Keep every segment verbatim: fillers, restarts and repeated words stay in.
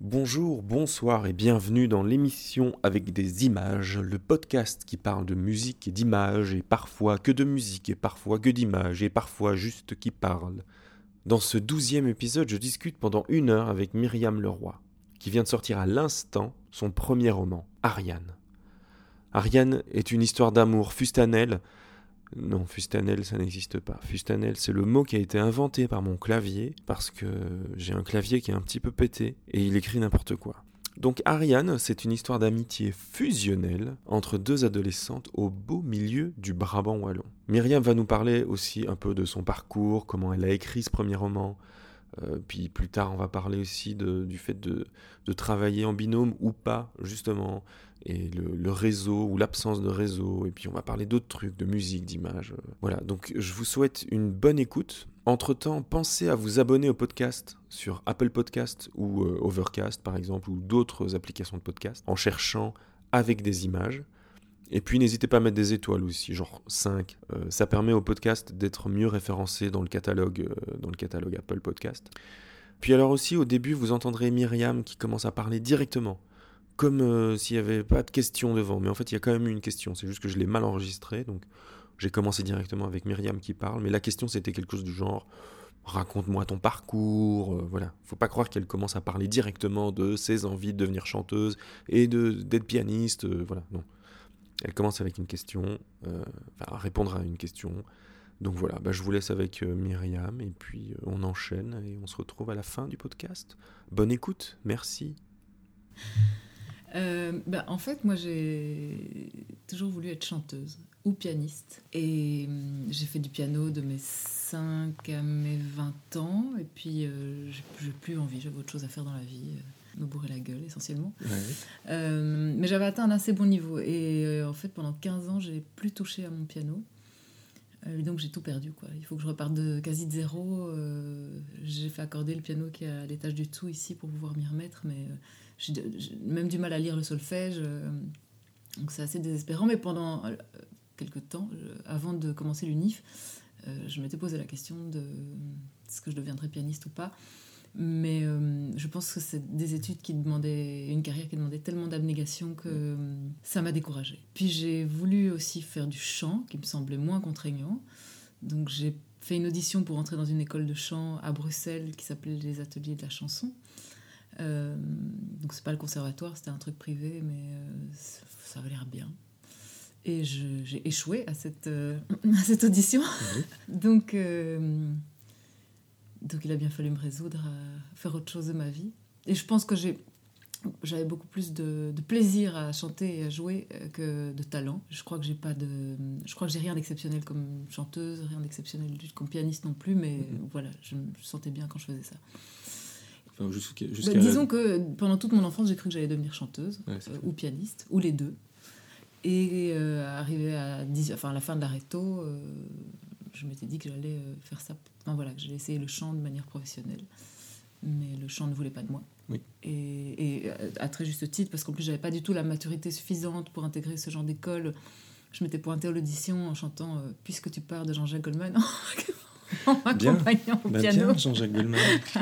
Bonjour, bonsoir et bienvenue dans l'émission Avec des images, le podcast qui parle de musique et d'images et parfois que de musique et parfois que d'images et parfois juste qui parle. Dans ce douzième épisode, je discute pendant une heure avec Myriam Leroy, qui vient de sortir à l'instant son premier roman, Ariane. Ariane est une histoire d'amour fustanelle. Non, fustanelle, ça n'existe pas. Fustanelle, c'est le mot qui a été inventé par mon clavier, parce que j'ai un clavier qui est un petit peu pété, et il écrit n'importe quoi. Donc Ariane, c'est une histoire d'amitié fusionnelle entre deux adolescentes au beau milieu du Brabant wallon. Myriam va nous parler aussi un peu de son parcours, comment elle a écrit ce premier roman, euh, puis plus tard on va parler aussi de, du fait de, de travailler en binôme ou pas, justement, et le, le réseau ou l'absence de réseau, et puis on va parler d'autres trucs, de musique, d'images. Euh, voilà, donc je vous souhaite une bonne écoute. Entre-temps, pensez à vous abonner au podcast sur Apple Podcast ou euh, Overcast par exemple, ou d'autres applications de podcast, en cherchant Avec des images. Et puis n'hésitez pas à mettre des étoiles aussi, genre cinq. Euh, ça permet au podcast d'être mieux référencé dans le catalogue, euh, dans le catalogue Apple Podcast. Puis alors aussi, au début, vous entendrez Myriam qui commence à parler directement, comme euh, s'il n'y avait pas de question devant. Mais en fait, il y a quand même eu une question, c'est juste que je l'ai mal enregistrée, donc j'ai commencé directement avec Myriam qui parle, mais la question c'était quelque chose du genre « raconte-moi ton parcours euh, », voilà. Faut pas croire qu'elle commence à parler directement de ses envies de devenir chanteuse et de, d'être pianiste, euh, voilà, non. Elle commence avec une question, euh, enfin, à répondre à une question. Donc voilà, bah, je vous laisse avec euh, Myriam et puis euh, on enchaîne et on se retrouve à la fin du podcast. Bonne écoute, merci. Euh, bah, en fait, moi j'ai toujours voulu être chanteuse ou pianiste. Et euh, j'ai fait du piano de mes cinq à mes vingt ans. Et puis euh, j'ai plus envie, j'avais autre chose à faire dans la vie. Euh, me bourrer la gueule essentiellement. Ouais. Euh, mais j'avais atteint un assez bon niveau. Et euh, en fait, pendant quinze ans, j'ai plus touché à mon piano. Euh, et donc j'ai tout perdu, quoi. Il faut que je reparte de quasi de zéro. Euh, j'ai fait accorder le piano qui est à l'étage du dessous ici pour pouvoir m'y remettre. Mais euh, j'ai, j'ai même du mal à lire le solfège. Euh, donc c'est assez désespérant. Mais pendant euh, quelques temps, euh, avant de commencer l'U N I F, euh, je m'étais posé la question de est-ce que je deviendrais pianiste ou pas. Mais euh, je pense que c'est des études qui demandaient, une carrière qui demandait tellement d'abnégation que euh, ça m'a découragée. Puis j'ai voulu aussi faire du chant, qui me semblait moins contraignant. Donc j'ai fait une audition pour entrer dans une école de chant à Bruxelles qui s'appelait les Ateliers de la chanson. Euh, donc c'est pas le conservatoire, c'était un truc privé, mais euh, ça avait l'air bien. Et je, j'ai échoué à cette, euh, à cette audition. Oui. Donc... Euh, Donc il a bien fallu me résoudre à faire autre chose de ma vie. Et je pense que j'ai, j'avais beaucoup plus de, de plaisir à chanter et à jouer que de talent. Je crois que j'ai pas de, je crois que j'ai rien d'exceptionnel comme chanteuse, rien d'exceptionnel comme pianiste non plus, mais mm-hmm. voilà, je me sentais bien quand je faisais ça. Enfin, jusqu'à, jusqu'à bah, disons la... que pendant toute mon enfance, j'ai cru que j'allais devenir chanteuse ouais, euh, ou pianiste, ou les deux. Et euh, arrivé à, dix, enfin, à la fin de la réto, euh, je m'étais dit que j'allais euh, faire ça. Enfin, voilà, que j'allais essayer le chant de manière professionnelle. Mais le chant ne voulait pas de moi. Oui. Et, et à très juste titre, parce qu'en plus, j'avais pas du tout la maturité suffisante pour intégrer ce genre d'école. Je m'étais pointée à l'audition en chantant euh, « Puisque tu pars » de Jean-Jacques Goldman, en m'accompagnant au bah piano. Bien, Jean-Jacques Goldman.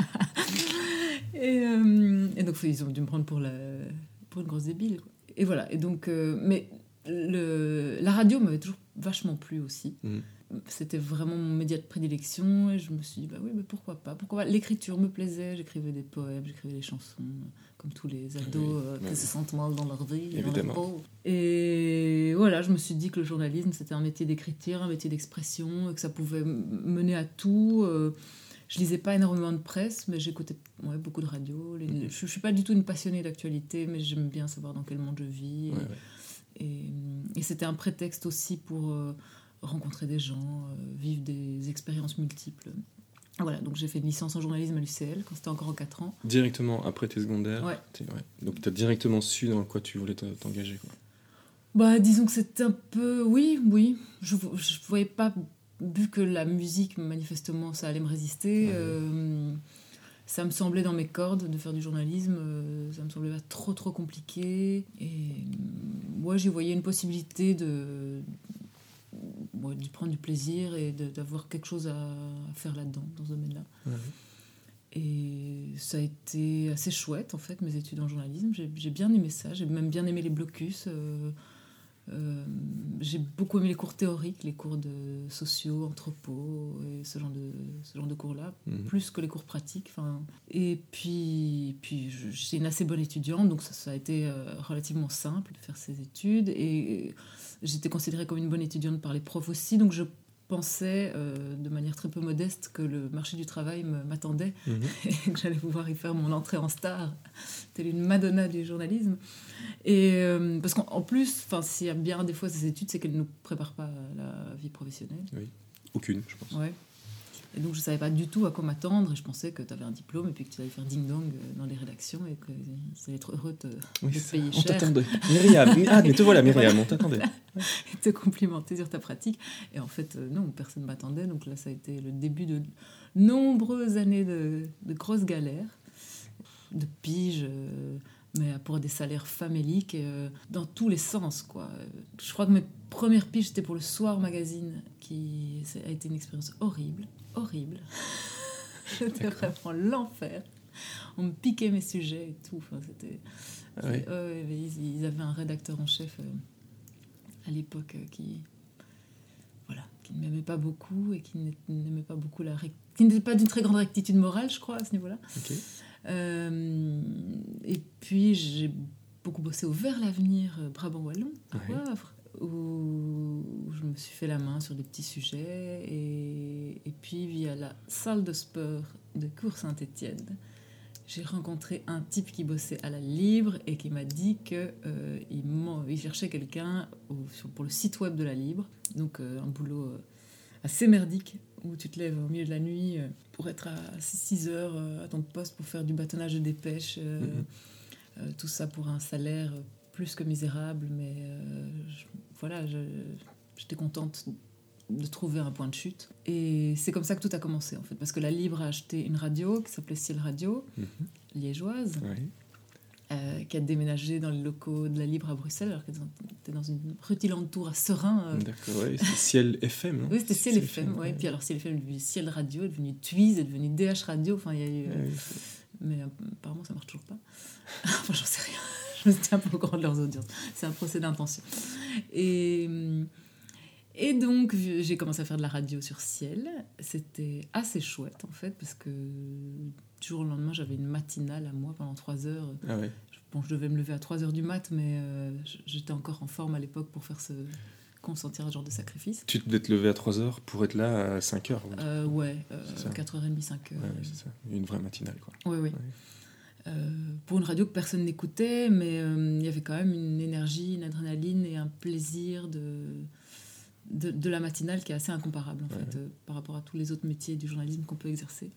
et, euh, et donc, ils ont dû me prendre pour, la, pour une grosse débile, quoi. Et voilà. Et donc, euh, mais le, la radio m'avait toujours vachement plu aussi. Mm. C'était vraiment mon média de prédilection et je me suis dit bah oui mais pourquoi pas pourquoi pas l'écriture me plaisait, j'écrivais des poèmes, j'écrivais des chansons comme tous les ados oui, euh, qui oui. se sentent mal dans leur vie, évidemment, dans leur peau. Et voilà, je me suis dit que le journalisme c'était un métier d'écriture, un métier d'expression, et que ça pouvait mener à tout. Je lisais pas énormément de presse, mais j'écoutais ouais, beaucoup de radio. Les, mm-hmm. je, je suis pas du tout une passionnée d'actualité, mais j'aime bien savoir dans quel monde je vis. Ouais, et, ouais. Et, et c'était un prétexte aussi pour euh, rencontrer des gens, euh, vivre des expériences multiples. Voilà, donc j'ai fait une licence en journalisme à l'U C L quand c'était encore en quatre ans. Directement après tes secondaires. Ouais. ouais. Donc tu as directement su dans quoi tu voulais t'engager, quoi. Bah, disons que c'était un peu... Oui, oui. Je ne voyais pas, vu que la musique, manifestement, ça allait me résister. Ouais. Euh, ça me semblait dans mes cordes de faire du journalisme. Euh, ça me semblait pas trop, trop compliqué. Et moi, ouais, j'y voyais une possibilité de... Ouais, d'y prendre du plaisir et de, d'avoir quelque chose à faire là-dedans, dans ce domaine-là. Ouais. Et ça a été assez chouette, en fait, mes études en journalisme. J'ai, j'ai bien aimé ça. J'ai même bien aimé les blocus. Euh, euh, j'ai beaucoup aimé les cours théoriques, les cours de sociaux, anthropo, et ce genre de, ce genre de cours-là, mmh. plus que les cours pratiques. Enfin, et puis, puis je, j'étais une assez bonne étudiante, donc ça, ça a été euh, relativement simple de faire ces études. Et j'étais considérée comme une bonne étudiante par les profs aussi, donc je pensais euh, de manière très peu modeste que le marché du travail me, m'attendait mmh. et que j'allais pouvoir y faire mon entrée en star, telle une Madonna du journalisme. Et euh, parce qu'en plus, s'il y a bien des fois ces études, c'est qu'elles ne nous préparent pas à la vie professionnelle. Oui, aucune, je pense. Ouais. Et donc je ne savais pas du tout à quoi m'attendre, et je pensais que tu avais un diplôme et puis que tu allais faire ding-dong dans les rédactions et que ça allait être heureux de te, oui, de te payer on cher. On t'attendait. Myriam, ah, mais te voilà Myriam, on t'attendait. Et te complimenter sur ta pratique. Et en fait, euh, non, personne ne m'attendait. Donc là, ça a été le début de nombreuses années de, de grosses galères, de piges, euh, mais pour des salaires faméliques, euh, dans tous les sens, quoi. Je crois que mes premières piges, c'était pour le Soir Magazine, qui a été une expérience horrible. Horrible. C'était vraiment l'enfer. On me piquait mes sujets et tout. Enfin, c'était... Ah oui. euh, ils, ils avaient un rédacteur en chef euh, à l'époque euh, qui... Voilà, qui ne m'aimait pas beaucoup et qui n'aimait pas beaucoup la... Ré... qui n'était pas d'une très grande rectitude morale, je crois, à ce niveau-là. Okay. Euh, et puis, j'ai beaucoup bossé au Vers l'Avenir, euh, Brabant-Wallon, à ouais. Wavre, où je me suis fait la main sur des petits sujets. Et, et puis, via la salle de sport de Cours Saint-Étienne, j'ai rencontré un type qui bossait à la Libre et qui m'a dit qu'il euh, il cherchait quelqu'un au, pour le site web de la Libre. Donc, euh, un boulot euh, assez merdique, où tu te lèves au milieu de la nuit euh, pour être à six heures euh, à ton poste pour faire du bâtonnage de dépêches. Euh, mm-hmm. euh, tout ça pour un salaire plus que misérable, mais euh, je, voilà, je, j'étais contente de trouver un point de chute. Et c'est comme ça que tout a commencé, en fait, parce que la Libre a acheté une radio qui s'appelait Ciel Radio, mm-hmm. liégeoise, oui. euh, qui a déménagé dans les locaux de la Libre à Bruxelles, alors qu'elle était dans une rutilante tour à Serein. Euh... D'accord, oui, c'était Ciel F M, non? Oui, c'était Ciel F M, oui. Ouais. Puis alors Ciel F M est devenu Ciel Radio, est devenu Twiz, est devenu D H Radio, enfin, il y a eu... Euh... Oui, mais euh, apparemment, ça marche toujours pas. Enfin, j'en sais rien. Je me suis un peu au courant de leurs audiences. C'est un procès d'intention. Et... Et donc, j'ai commencé à faire de la radio sur Ciel. C'était assez chouette, en fait, parce que du jour au lendemain, j'avais une matinale à moi pendant trois heures. Ah ouais. Bon, je devais me lever à trois heures du mat, mais euh, j'étais encore en forme à l'époque pour faire ce... consentir à ce genre de sacrifice. Tu devais te lever à trois heures pour être là à cinq heures. euh, Ouais, euh, quatre heures trente, cinq heures. Ouais, ouais, c'est ça. Une vraie matinale, quoi. Oui, oui. Ouais. Euh, pour une radio que personne n'écoutait, mais euh, il y avait quand même une énergie, une adrénaline et un plaisir de... De, de la matinale qui est assez incomparable en ouais, fait, ouais. Euh, par rapport à tous les autres métiers du journalisme qu'on peut exercer.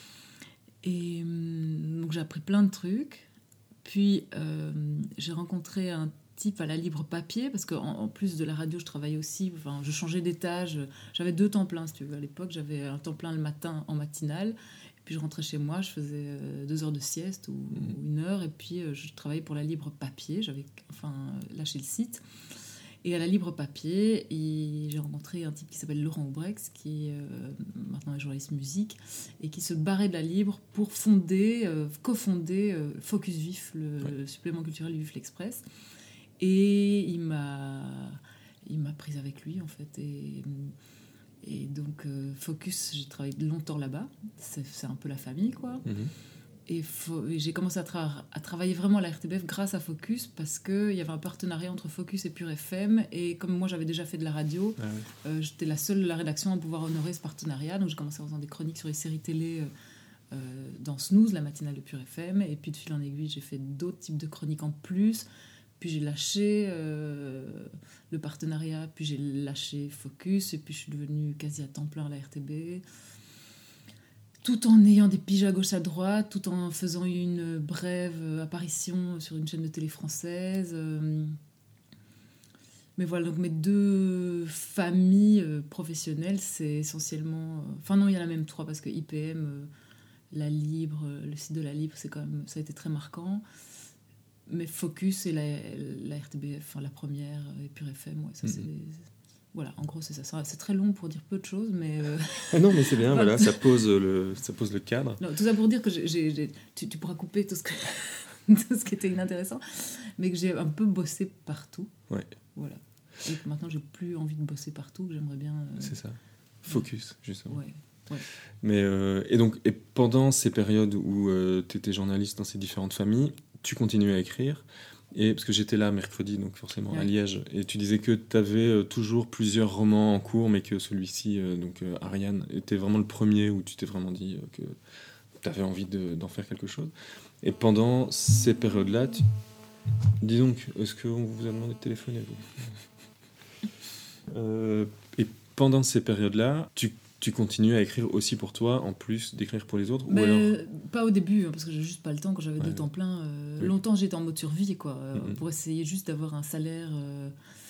Et euh, donc j'ai appris plein de trucs. Puis euh, j'ai rencontré un type à la Libre Papier, parce qu'en en plus de la radio, je travaillais aussi, enfin, je changeais d'étage. J'avais deux temps pleins, si tu veux. À l'époque, j'avais un temps plein le matin en matinale. Et puis je rentrais chez moi, je faisais euh, deux heures de sieste ou, mmh. ou une heure. Et puis euh, je travaillais pour la Libre Papier. J'avais enfin lâché le site. Et à la Libre Papier, et j'ai rencontré un type qui s'appelle Laurent Aubrex, qui euh, maintenant est journaliste musique, et qui se barrait de la Libre pour fonder, euh, cofonder euh, Focus Vif, le ouais. supplément culturel du Vif l'Express. Et il m'a, il m'a prise avec lui, en fait. Et, et donc, euh, Focus, j'ai travaillé longtemps là-bas. C'est, c'est un peu la famille, quoi. Mm-hmm. Et, fo- et j'ai commencé à, tra- à travailler vraiment à la R T B F grâce à Focus, parce qu'il y avait un partenariat entre Focus et Pure F M. Et comme moi, j'avais déjà fait de la radio, ah oui. euh, j'étais la seule de la rédaction à pouvoir honorer ce partenariat. Donc, j'ai commencé en faisant des chroniques sur les séries télé euh, euh, dans Snooze, la matinale de Pure F M. Et puis, de fil en aiguille, j'ai fait d'autres types de chroniques en plus. Puis, j'ai lâché euh, le partenariat. Puis, j'ai lâché Focus. Et puis, je suis devenue quasi à temps plein à la R T B. Tout en ayant des piges à gauche à droite, tout en faisant une brève apparition sur une chaîne de télé française. Mais voilà, donc mes deux familles professionnelles, c'est essentiellement... Enfin non, il y en a même trois, parce que I P M, la Libre, le site de la Libre, c'est quand même, ça a été très marquant. Mais Focus et la, la R T B F, enfin la première, et Pure F M, ouais, ça, mm-hmm. c'est, Voilà, en gros, c'est ça. ça. C'est très long pour dire peu de choses, mais... Euh... Ah non, mais c'est bien, voilà, ça pose le, ça pose le cadre. Non, tout ça pour dire que j'ai, j'ai, j'ai... Tu, tu pourras couper tout ce, que... tout ce qui était inintéressant, mais que j'ai un peu bossé partout. Ouais. Voilà. Et que maintenant, j'ai plus envie de bosser partout, que j'aimerais bien... Euh... C'est ça. Focus, justement. Ouais. Ouais. Mais, euh, et donc, et pendant ces périodes où euh, tu étais journaliste dans ces différentes familles, tu continuais à écrire. Et, parce que j'étais là mercredi, donc forcément ouais. à Liège, et tu disais que tu avais euh, toujours plusieurs romans en cours, mais que celui-ci, euh, donc euh, Ariane, était vraiment le premier où tu t'es vraiment dit euh, que tu avais envie de, d'en faire quelque chose. Et pendant ces périodes-là, tu... dis donc, est-ce qu'on vous a demandé de téléphoner, vous euh, Et pendant ces périodes-là, tu Tu continues à écrire aussi pour toi, en plus d'écrire pour les autres bah, ou alors... Pas au début, hein, parce que j'ai juste pas le temps quand j'avais ouais. deux temps plein. Euh, oui. Longtemps, j'étais en mode survie, quoi, euh, mm-hmm. pour essayer juste d'avoir un salaire euh,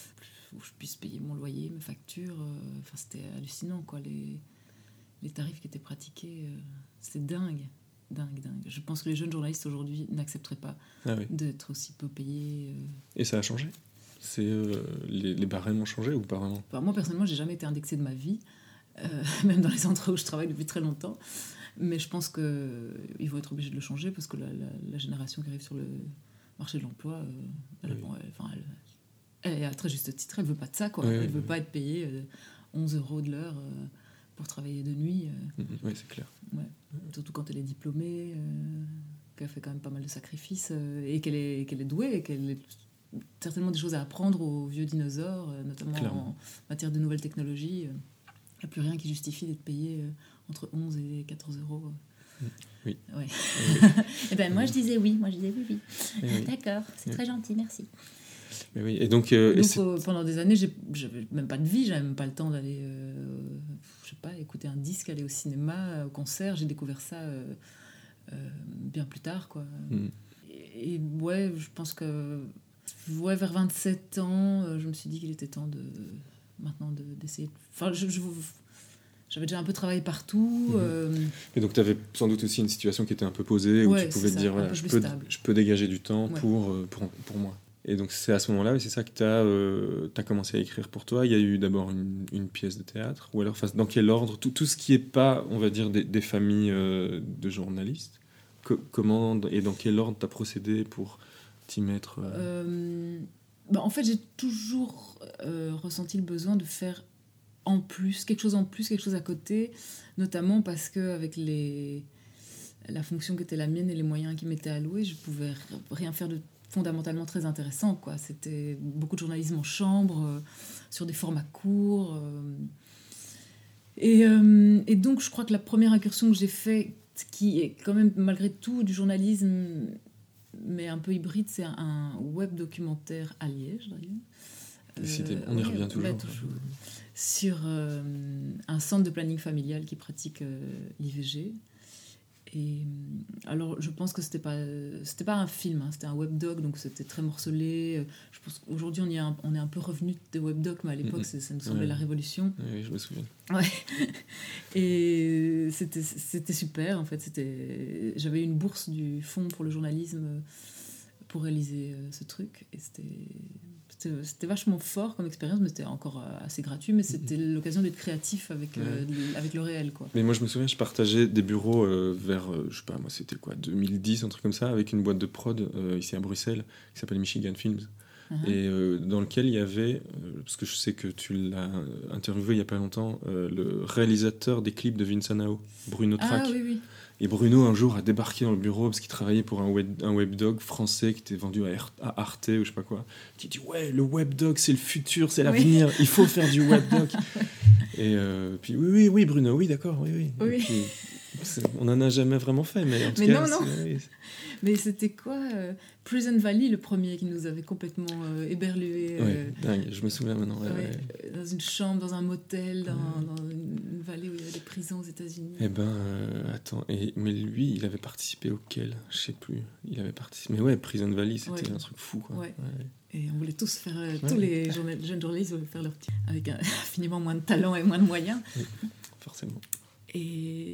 où je puisse payer mon loyer, mes factures. Euh, enfin, c'était hallucinant, quoi, les, les tarifs qui étaient pratiqués. Euh, c'était dingue, dingue, dingue. Je pense que les jeunes journalistes aujourd'hui n'accepteraient pas ah oui. d'être aussi peu payés. Euh... Et ça a changé C'est, euh, les, les barèmes ont changé ou pas vraiment bah, moi, personnellement, j'ai jamais été indexée de ma vie. Euh, même dans les endroits où je travaille depuis très longtemps, mais je pense qu'ils vont être obligés de le changer parce que la, la, la génération qui arrive sur le marché de l'emploi, euh, elle, oui. bon, elle, enfin, elle, elle est à très juste titre, elle veut pas de ça, quoi. Oui, elle oui, veut oui. pas être payée euh, onze euros de l'heure euh, pour travailler de nuit. Euh, mmh, oui, c'est clair. Ouais. Surtout quand elle est diplômée, euh, qu'elle fait quand même pas mal de sacrifices euh, et qu'elle est, qu'elle est douée et qu'elle a certainement des choses à apprendre aux vieux dinosaures, euh, notamment Clairement. en matière de nouvelles technologies. Euh, Il n'y a plus rien qui justifie d'être payé euh, entre onze et quatorze euros. Oui. Ouais. Oui. Et ben moi je disais oui, moi je disais oui, oui. oui. D'accord, c'est oui. très gentil, merci. Mais oui. Et donc, euh, donc et euh, pendant des années, j'ai, j'avais même pas de vie, j'avais même pas le temps d'aller, euh, je sais pas, écouter un disque, aller au cinéma, au concert. J'ai découvert ça euh, euh, bien plus tard, quoi. Mm. Et, et ouais, je pense que ouais, vers vingt-sept ans, euh, je me suis dit qu'il était temps de maintenant de, d'essayer. Enfin, je, je, j'avais déjà un peu travaillé partout. Mmh. Euh... Et donc, tu avais sans doute aussi une situation qui était un peu posée, ouais, où tu pouvais te ça, dire, voilà, je peux, je peux dégager du temps ouais. pour, pour, pour moi. Et donc, c'est à ce moment-là, c'est ça que tu as euh, commencé à écrire pour toi. Il y a eu d'abord une, une pièce de théâtre, ou alors, dans quel ordre tout, tout ce qui n'est pas, on va dire, des, des familles euh, de journalistes, que, comment et dans quel ordre tu as procédé pour t'y mettre euh... Euh... Bah, en fait, j'ai toujours euh, ressenti le besoin de faire en plus, quelque chose en plus, quelque chose à côté, notamment parce qu'avec les... la fonction qui était la mienne et les moyens qui m'étaient alloués, je pouvais rien faire de fondamentalement très intéressant, quoi. C'était beaucoup de journalisme en chambre, euh, sur des formats courts. Euh... Et, euh, et donc, je crois que la première incursion que j'ai faite, qui est quand même malgré tout du journalisme... mais un peu hybride, c'est un web documentaire à Liège, d'ailleurs. Euh, on y revient ouais, toujours. Bah, toujours. Sur euh, un centre de planning familial qui pratique euh, l'I V G. Et alors, je pense que c'était pas, c'était pas un film, hein, c'était un webdoc, donc c'était très morcelé. Je pense qu'aujourd'hui, on, y est un, on est un peu revenu des webdocs, mais à l'époque, mm-hmm. ça me semblait ouais. la révolution. Oui, je me souviens. Ouais. Et c'était, c'était super, en fait. C'était... J'avais une bourse du Fonds pour le journalisme pour réaliser ce truc. Et c'était... C'était, c'était vachement fort comme expérience, mais c'était encore assez gratuit, mais c'était mmh. l'occasion d'être créatif avec, ouais. euh, avec le réel, quoi. Mais moi, je me souviens, je partageais des bureaux euh, vers, euh, je sais pas, moi, c'était quoi, deux mille dix, un truc comme ça, avec une boîte de prod euh, ici à Bruxelles, qui s'appelle Michigan Films, uh-huh. et euh, dans lequel il y avait, euh, parce que je sais que tu l'as interviewé il y a pas longtemps, euh, le réalisateur des clips de Vincent Nao, Bruno Trac. Ah oui, oui. Et Bruno, un jour, a débarqué dans le bureau parce qu'il travaillait pour un, web, un webdog français qui était vendu à, à Arte ou je sais pas quoi. Qui dit « Ouais, le webdog, c'est le futur, c'est l'avenir, oui. il faut faire du webdog. » Et euh, puis « Oui, oui, oui, Bruno, oui, d'accord, oui, oui. oui. » Puis, on n'en a jamais vraiment fait, mais en tout mais cas... non, non. C'est, oui. Mais c'était quoi euh, Prison Valley, le premier, qui nous avait complètement euh, éberlués. Euh, ouais, dingue, je me souviens maintenant. Ouais, ouais, ouais. Dans une chambre, dans un motel, dans, ouais. dans une vallée où il y avait des prisons aux États-Unis. Eh ben, euh, attends, et, mais lui, il avait participé auquel ? Je sais plus. Il avait participé. Mais ouais, Prison Valley, c'était ouais. un truc fou, quoi. Ouais. Ouais. Et on voulait tous faire, euh, ouais. tous les journal- jeunes journalistes voulaient faire leur petit, avec un, infiniment moins de talent et moins de moyens. Oui, forcément. Et.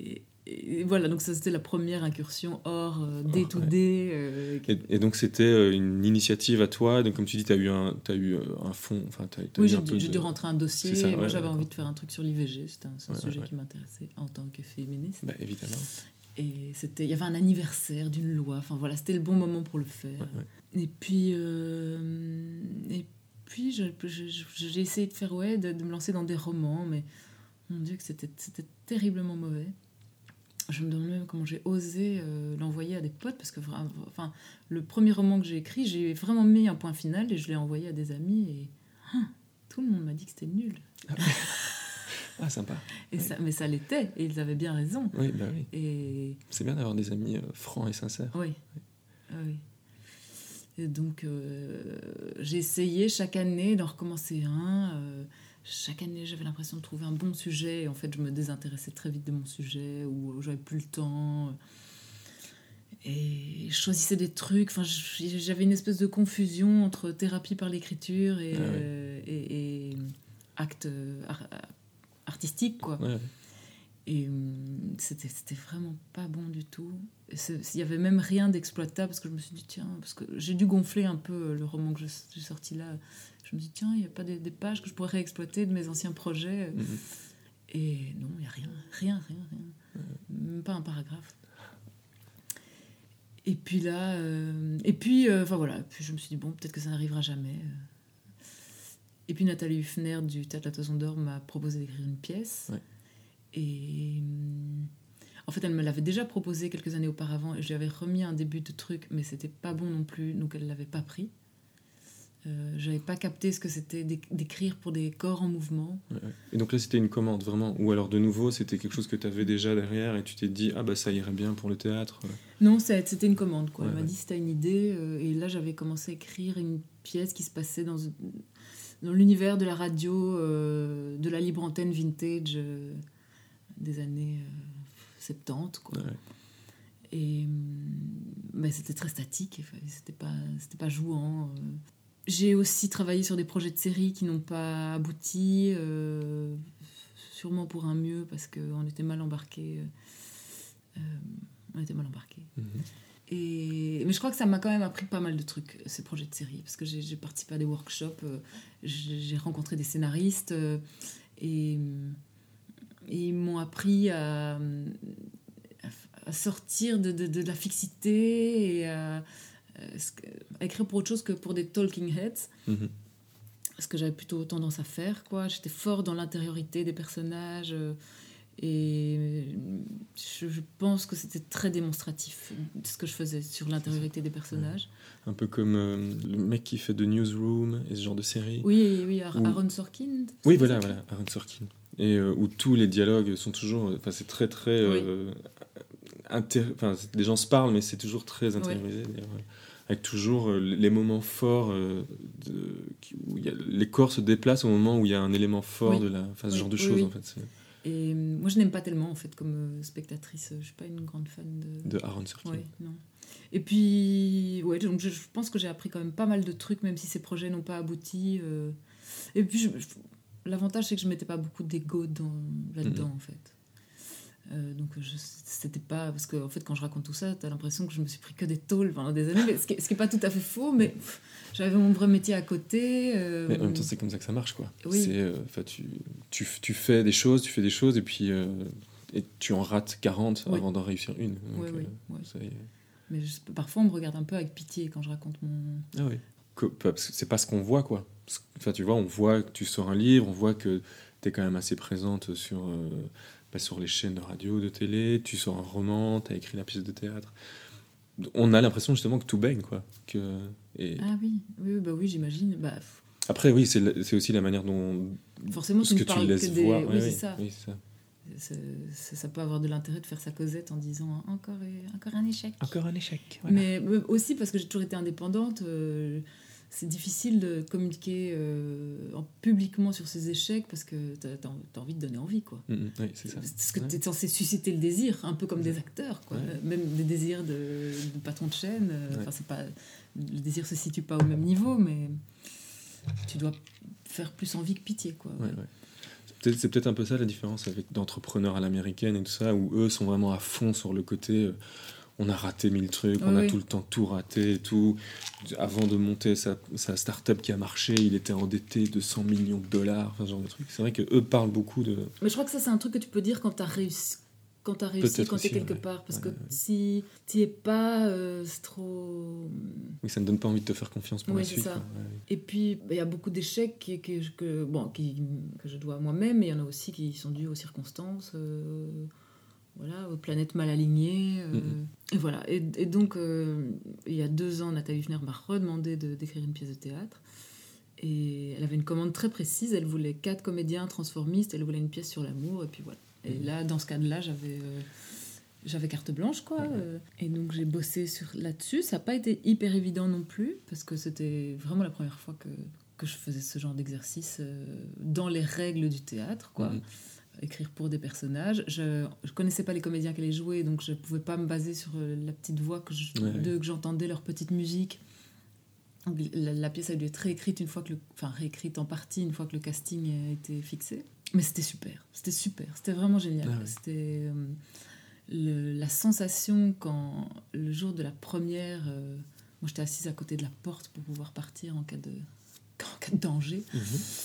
et voilà, donc ça c'était la première incursion hors euh, day to day. Euh, et, et donc c'était une initiative à toi, donc comme tu dis, tu as eu un, t'as eu un fonds. Enfin, t'as, t'as oui, eu j'ai, un peu j'ai de... dû rentrer un dossier. Ça, et moi ouais, j'avais d'accord. envie de faire un truc sur l'I V G, c'était un, c'est un ouais, sujet ouais, ouais. qui m'intéressait en tant que féministe. Bah, évidemment. Et c'était, il y avait un anniversaire d'une loi, enfin voilà, c'était le bon moment pour le faire. Ouais, ouais. Et puis, euh, et puis je, je, je, j'ai essayé de faire, ouais, de, de me lancer dans des romans, mais mon Dieu, que c'était, c'était terriblement mauvais. Je me demande même comment j'ai osé euh, l'envoyer à des potes, parce que enfin, le premier roman que j'ai écrit, j'ai vraiment mis un point final et je l'ai envoyé à des amis et hein, tout le monde m'a dit que c'était nul. Ah, ah sympa. Et oui. ça, mais ça l'était, et ils avaient bien raison. Oui, bah oui. Et... C'est bien d'avoir des amis euh, francs et sincères. Oui, oui. oui. Et donc, euh, j'ai essayé chaque année d'en recommencer un. Euh, chaque année, j'avais l'impression de trouver un bon sujet. Et en fait, je me désintéressais très vite de mon sujet, ou j'avais plus le temps. Et je choisissais des trucs. Enfin, j'avais une espèce de confusion entre thérapie par l'écriture et, ah, ouais. euh, et, et acte ar- artistique, quoi. Ouais. Et c'était, c'était vraiment pas bon du tout. Il n'y avait même rien d'exploitable, parce que je me suis dit, tiens, parce que j'ai dû gonfler un peu le roman que j'ai sorti là. Je me dis, tiens, il n'y a pas des, des pages que je pourrais réexploiter de mes anciens projets. Mm-hmm. Et non, il n'y a rien, rien, rien, rien. Mm-hmm. Même pas un paragraphe. Et puis là, euh, et puis, enfin euh, voilà, puis je me suis dit, bon, peut-être que ça n'arrivera jamais. Et puis Nathalie Huffner du Théâtre La Toison d'Or m'a proposé d'écrire une pièce. Ouais. Et en fait, elle me l'avait déjà proposé quelques années auparavant et je lui avais remis un début de truc, mais c'était pas bon non plus, donc elle l'avait pas pris. Euh, j'avais pas capté ce que c'était d'écrire pour des corps en mouvement. Ouais. Et donc là, c'était une commande vraiment, ou alors de nouveau, c'était quelque chose que tu avais déjà derrière et tu t'es dit ah bah ça irait bien pour le théâtre. Non, c'était une commande quoi. Ouais, elle m'a ouais. dit si t'as une idée, euh, et là j'avais commencé à écrire une pièce qui se passait dans dans l'univers de la radio, euh, de la libre antenne vintage. Euh, des années euh, soixante-dix, quoi. Ouais. Et bah, c'était très statique, c'était pas, c'était pas jouant. Euh. J'ai aussi travaillé sur des projets de séries qui n'ont pas abouti, euh, sûrement pour un mieux, parce qu'on était mal embarqués. Euh, on était mal embarqués. Mm-hmm. Et, mais je crois que ça m'a quand même appris pas mal de trucs, ces projets de séries, parce que j'ai, j'ai participé à des workshops, euh, j'ai, j'ai rencontré des scénaristes, euh, et... Et ils m'ont appris à, à sortir de, de, de la fixité et à, à écrire pour autre chose que pour des talking heads. Mm-hmm. Ce que j'avais plutôt tendance à faire, quoi. J'étais fort dans l'intériorité des personnages. Et je, je pense que c'était très démonstratif, ce que je faisais sur l'intériorité des personnages. Ouais. Un peu comme euh, le mec qui fait The Newsroom et ce genre de série. Oui, oui, Aaron Où... Sorkin. Oui, voilà, voilà, Aaron Sorkin. Et euh, où tous les dialogues sont toujours... Enfin, c'est très, très... Oui. Euh, inter... Enfin, les gens se parlent, mais c'est toujours très intériorisé. Oui. Avec toujours euh, les moments forts, euh, de, où y a, les corps se déplacent au moment où il y a un élément fort oui. de la... Enfin, ce oui, genre de oui, choses, oui. en fait. C'est... Et moi, je n'aime pas tellement, en fait, comme spectatrice. Je ne suis pas une grande fan de... De Aaron Sorkin. Oui, non. Et puis, ouais, donc je, je pense que j'ai appris quand même pas mal de trucs, même si ces projets n'ont pas abouti. Euh... Et puis, je, je... l'avantage, c'est que je ne mettais pas beaucoup d'ego dans, là-dedans, mmh. en fait. Euh, donc, je, c'était pas... Parce qu'en en fait, quand je raconte tout ça, tu as l'impression que je me suis pris que des tôles pendant des années, ce qui n'est pas tout à fait faux, mais pff, j'avais mon vrai métier à côté. Euh... Mais en même temps, c'est comme ça que ça marche, quoi. Oui. C'est, euh, tu, tu, tu fais des choses, tu fais des choses, et puis euh, et tu en rates quarante oui. avant d'en réussir une. Donc, oui, oui. Euh, oui. Ça y est. Mais je, parfois, on me regarde un peu avec pitié quand je raconte mon... Ah oui. Que, parce que c'est pas ce qu'on voit, quoi. Enfin, tu vois, on voit que tu sors un livre, on voit que tu es quand même assez présente sur, euh, bah, sur les chaînes de radio, de télé, tu sors un roman, tu as écrit la pièce de théâtre. On a l'impression justement que tout baigne, quoi. Que, et... Ah oui, oui, bah oui, j'imagine. Bah... Après, oui, c'est, c'est aussi la manière dont... Forcément, ce tu que tu laisses que des... voir. Oui, oui, c'est oui, ça. Oui, c'est ça. C'est, c'est, ça peut avoir de l'intérêt de faire sa causette en disant encore, encore un échec. Encore un échec. Voilà. Mais aussi parce que j'ai toujours été indépendante, euh, c'est difficile de communiquer euh, en, publiquement sur ses échecs parce que t'as, t'as, t'as envie de donner envie, quoi. Mmh, oui, c'est ça. Parce que ouais. t'es censé susciter le désir, un peu comme ouais. des acteurs, quoi. Ouais. Même des désirs de, de patron de chaîne. Euh, ouais. c'est pas, le désir se situe pas au même niveau, mais tu dois faire plus envie que pitié, quoi. Ouais, ouais. peut-être, c'est peut-être un peu ça la différence avec d'entrepreneurs à l'américaine et tout ça, où eux sont vraiment à fond sur le côté euh, on a raté mille trucs, on Oui. a tout le temps tout raté et tout. Avant de monter sa, sa start-up qui a marché, il était endetté de cent millions de dollars, enfin, ce genre de trucs. C'est vrai qu'eux parlent beaucoup de... Mais je crois que ça, c'est un truc que tu peux dire quand t'as réussi, quand t'as réussi, Peut-être quand t'es aussi, quelque ouais. part. Parce Ouais, que ouais. si t'y es pas, euh, c'est trop... Oui, ça ne donne pas envie de te faire confiance pour Oui, la c'est suite. ça. quoi. Ouais, ouais. Et puis, il y a beaucoup d'échecs qui, qui- que, bon, qui, que je dois à moi-même, mais il y en a aussi qui sont dus aux circonstances, euh, voilà, aux planètes mal alignées. euh, Mhm. Et voilà. Et, et donc, euh, il y a deux ans, Nathalie Fner m'a redemandé de, d'écrire une pièce de théâtre. Et elle avait une commande très précise. Elle voulait quatre comédiens transformistes. Elle voulait une pièce sur l'amour. Et puis voilà. Et Mhm. là, dans ce cadre-là, j'avais... euh, j'avais carte blanche, quoi. Ouais. euh, Et donc, j'ai bossé sur, là-dessus. Ça n'a pas été hyper évident non plus, parce que c'était vraiment la première fois que, que je faisais ce genre d'exercice euh, dans les règles du théâtre, quoi. Mhm. Écrire pour des personnages. Je ne connaissais pas les comédiens qui allaient jouer, donc je ne pouvais pas me baser sur euh, la petite voix que je, Ouais. d'eux, que j'entendais, leur petite musique. Donc, La, la pièce a dû être réécrite une fois que le, enfin réécrite en partie une fois que le casting a été fixé. Mais c'était super, c'était super, c'était vraiment génial. Ah ouais. C'était euh, le- la sensation quand le jour de la première, euh, moi j'étais assise à côté de la porte pour pouvoir partir en cas de, en cas de danger Mhm.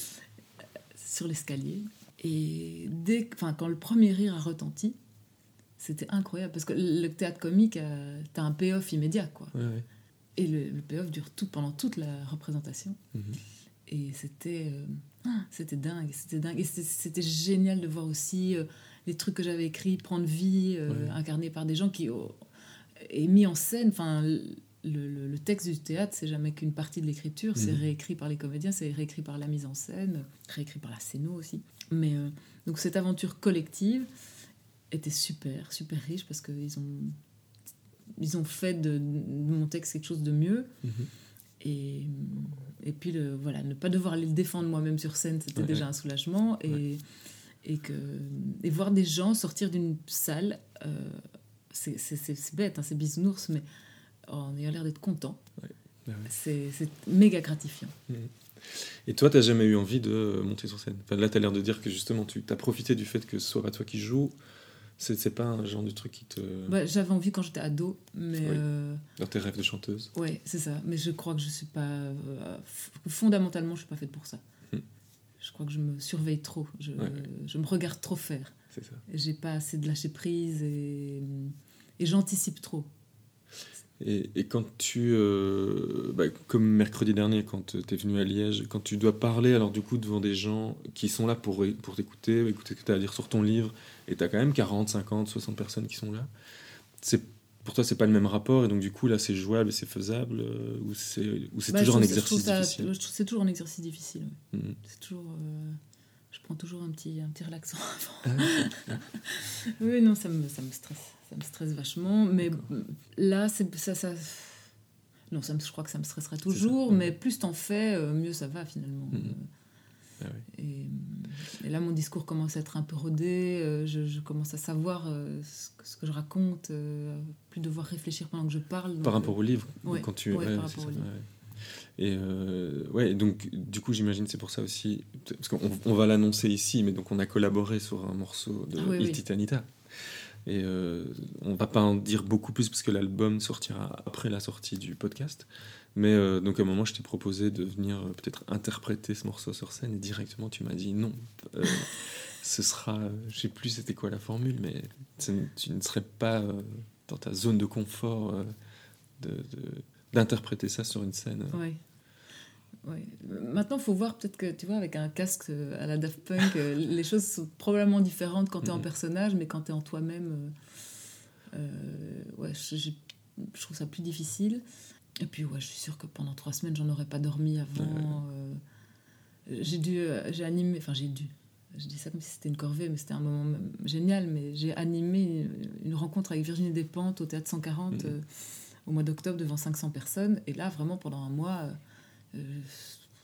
sur l'escalier. Et dès, enfin quand le premier rire a retenti, c'était incroyable parce que le théâtre comique, euh, t'as un payoff immédiat, quoi. Ouais, ouais. Et le, le payoff dure tout, pendant toute la représentation. Mhm. Et c'était, euh, ah, c'était dingue, c'était dingue. Et c'était, c'était génial de voir aussi euh, les trucs que j'avais écrits prendre vie, euh, Ouais. incarnés par des gens qui ont et mis en scène. Enfin, le, le, le texte du théâtre, c'est jamais qu'une partie de l'écriture. C'est Mhm. réécrit par les comédiens, c'est réécrit par la mise en scène, réécrit par la scéno aussi. Mais euh, donc cette aventure collective était super, super riche parce qu'ils ont ils ont fait de, de mon texte quelque chose de mieux. Mhm. Et, et puis, le, voilà, ne pas devoir aller le défendre moi-même sur scène, c'était Ouais, déjà ouais. un soulagement. Et, Ouais. et, que, et voir des gens sortir d'une salle, euh, c'est, c'est, c'est, c'est bête, hein, c'est bisounours, mais en ayant l'air d'être content. Ouais, ouais. C'est, c'est méga gratifiant. Et toi, t'as jamais eu envie de monter sur scène? Enfin, là, t'as l'air de dire que justement, tu as profité du fait que ce soit pas toi qui joues. C'est, c'est pas un genre de truc qui te... Ouais, j'avais envie quand j'étais ado, mais... Oui. Euh, Dans tes rêves de chanteuse. ouais, c'est ça. Mais je crois que je suis pas... euh, fondamentalement, je suis pas faite pour ça. Hmm. Je crois que je me surveille trop. Je, Ouais. je me regarde trop faire. C'est ça. Et j'ai pas assez de lâcher prise et, et j'anticipe trop. Et, et quand tu... euh, bah, comme mercredi dernier, quand t'es venu à Liège, quand tu dois parler, alors du coup, devant des gens qui sont là pour, pour t'écouter, écouter ce que t'as à dire sur ton livre, et t'as quand même quarante, cinquante, soixante personnes qui sont là, c'est, pour toi, c'est pas le même rapport, et donc du coup, là, c'est jouable et c'est faisable, euh, ou c'est, ou c'est Bah, toujours je un trouve- je exercice trouve ça- difficile? je trouve- C'est toujours un exercice difficile. Ouais. Mhm. C'est toujours... euh, je prends toujours un petit, un petit relaxant Ah avant. Oui, non, ça me, ça me stresse. Ça me stresse vachement. Mais D'accord. là, c'est, ça... ça... Non, ça me, je crois que ça me stressera toujours, C'est ça, ouais. mais plus t'en fais, euh, mieux ça va finalement. Mhm. Euh, Ah ouais. Et, et là, mon discours commence à être un peu rodé. euh, je, je commence à savoir euh, ce, que, ce que je raconte, euh, plus devoir réfléchir pendant que je parle. Par donc, rapport euh, au livre, ouais, quand tu... ouais, ouais, par c'est rapport ça, au livre. ouais. Et euh, ouais, donc du coup, j'imagine c'est pour ça aussi, parce qu'on on va l'annoncer ici, mais donc on a collaboré sur un morceau de Ah oui, Il oui. Titanita. Et euh, on va pas en dire beaucoup plus parce que l'album sortira après la sortie du podcast. Mais euh, donc à un moment, je t'ai proposé de venir euh, peut-être interpréter ce morceau sur scène et directement tu m'as dit non. Euh, ce sera, euh, je sais plus c'était quoi la formule, mais tu tu ne serais pas euh, dans ta zone de confort euh, de, de, d'interpréter ça sur une scène. Ouais. Ouais. Maintenant, il faut voir peut-être que, tu vois, avec un casque euh, à la Daft Punk, euh, les choses sont probablement différentes quand tu es en Mhm. personnage, mais quand tu es en toi-même, euh, euh, ouais, je, j'ai- je trouve ça plus difficile. Et puis, ouais, je suis sûre que pendant trois semaines, j'en aurais pas dormi avant. euh, j'ai dû, euh, j'ai animé, enfin, j'ai dû. Je dis ça comme si c'était une corvée, mais c'était un moment même génial. Mais j'ai animé une, une rencontre avec Virginie Despentes au Théâtre cent quarante Mhm. euh, au mois d'octobre devant cinq cents personnes. Et là, vraiment, pendant un mois, euh,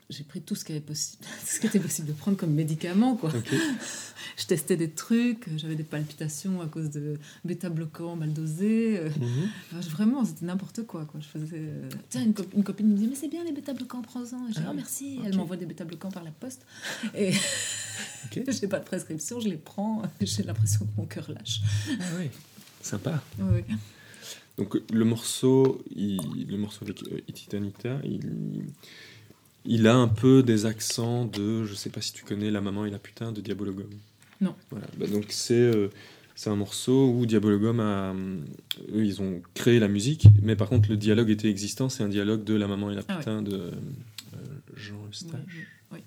j'ai pris tout ce qui, avait possi- ce qui était possible de prendre comme médicament, quoi. Okay. Je testais des trucs, j'avais des palpitations à cause de bêta-bloquants mal dosés. Euh, Mm-hmm. vraiment, c'était n'importe quoi, quoi. Je faisais, euh... Tiens, une, cop- une copine me disait « Mais c'est bien les bêta-bloquants, prends-en. » Et je dis « Ah, Oh, merci. okay. Elle m'envoie des bêta-bloquants par la poste. Et Okay. je n'ai pas de prescription, je les prends. J'ai l'impression que mon cœur lâche. Ah oui, sympa. Oui. Donc le morceau, il, le morceau avec euh, Ititanita, il, il a un peu des accents de, je sais pas si tu connais La Maman et la Putain de Diabologum. Non. Voilà. Bah, donc c'est, euh, c'est un morceau où Diabologum a, eux, ils ont créé la musique, mais par contre le dialogue était existant, c'est un dialogue de La Maman et la Putain ah, ouais. de euh, Jean Eustache. Oui, oui.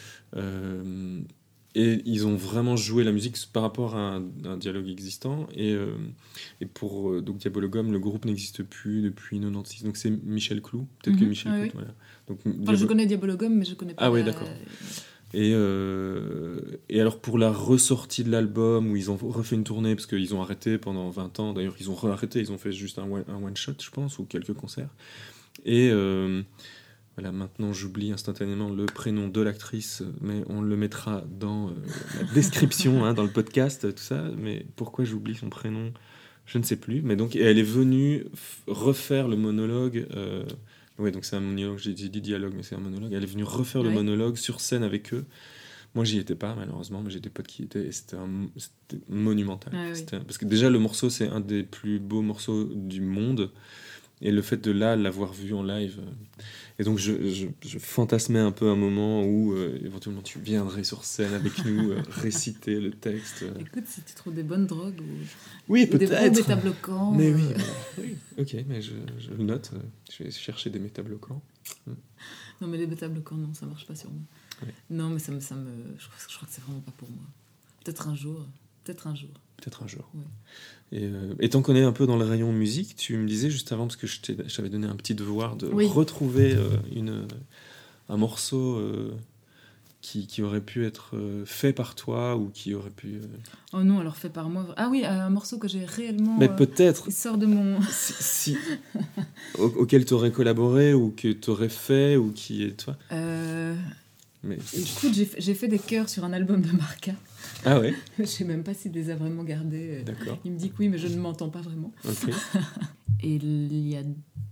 Euh, Et ils ont vraiment joué la musique par rapport à un, un dialogue existant. Et, euh, et pour euh, donc Diabologum, le groupe n'existe plus depuis quatre-vingt-seize. Donc c'est Michel Clou. Peut-être mm-hmm. que Michel ah, Clou. Oui. Voilà. Donc, enfin, Diabol... Je connais Diabologum, mais je connais pas. Ah la... oui, d'accord. Et, euh, et alors pour la ressortie de l'album, où ils ont refait une tournée, parce qu'ils ont arrêté pendant vingt ans. D'ailleurs, ils ont re-arrêté. Ils ont fait juste un one, un one shot, je pense, ou quelques concerts. Et... Euh, Voilà, maintenant j'oublie instantanément le prénom de l'actrice, mais on le mettra dans euh, la description, hein, dans le podcast, tout ça. Mais pourquoi j'oublie son prénom, je ne sais plus. Mais donc elle est venue f- refaire le monologue. Euh, ouais, donc c'est un monologue. J'ai dit dialogue, mais c'est un monologue. Elle est venue refaire ouais. le monologue sur scène avec eux. Moi, j'y étais pas, malheureusement, mais j'ai des potes qui y étaient, et c'était, un, c'était monumental. Ah, c'était, oui. Parce que déjà, le morceau, c'est un des plus beaux morceaux du monde. Et le fait de là, l'avoir vu en live... Euh, et donc, je, je, je fantasmais un peu un moment où, euh, éventuellement, tu viendrais sur scène avec nous euh, réciter le texte. Euh. Écoute, si tu trouves des bonnes drogues ou, oui, ou peut-être. des bons métabloquants... Mais oui, euh... oui. Ok, mais je, je le note. Je vais chercher des métabloquants. Mm. Non, mais les métabloquants, non, ça marche pas sur moi. Oui. Non, mais ça me, ça me, je, crois, je crois que c'est vraiment pas pour moi. Peut-être un jour. Peut-être un jour. Peut-être un jour. Oui. Et, euh, et t'en connais un peu dans le rayon musique, tu me disais juste avant, parce que je, t'ai, je t'avais donné un petit devoir de oui. retrouver euh, une, un morceau euh, qui, qui aurait pu être euh, fait par toi ou qui aurait pu... Euh... Oh non, alors fait par moi. Ah oui, un morceau que j'ai réellement... Mais euh, peut-être... Il sort de mon... si, si, au, auquel t'aurais collaboré ou que t'aurais fait ou qui est toi euh... Mais... Écoute, j'ai, j'ai fait des chœurs sur un album de Marca. Ah ouais. Je sais même pas s'il les a vraiment gardés. D'accord. Il me dit que oui, mais je ne m'entends pas vraiment. Okay. Et il y a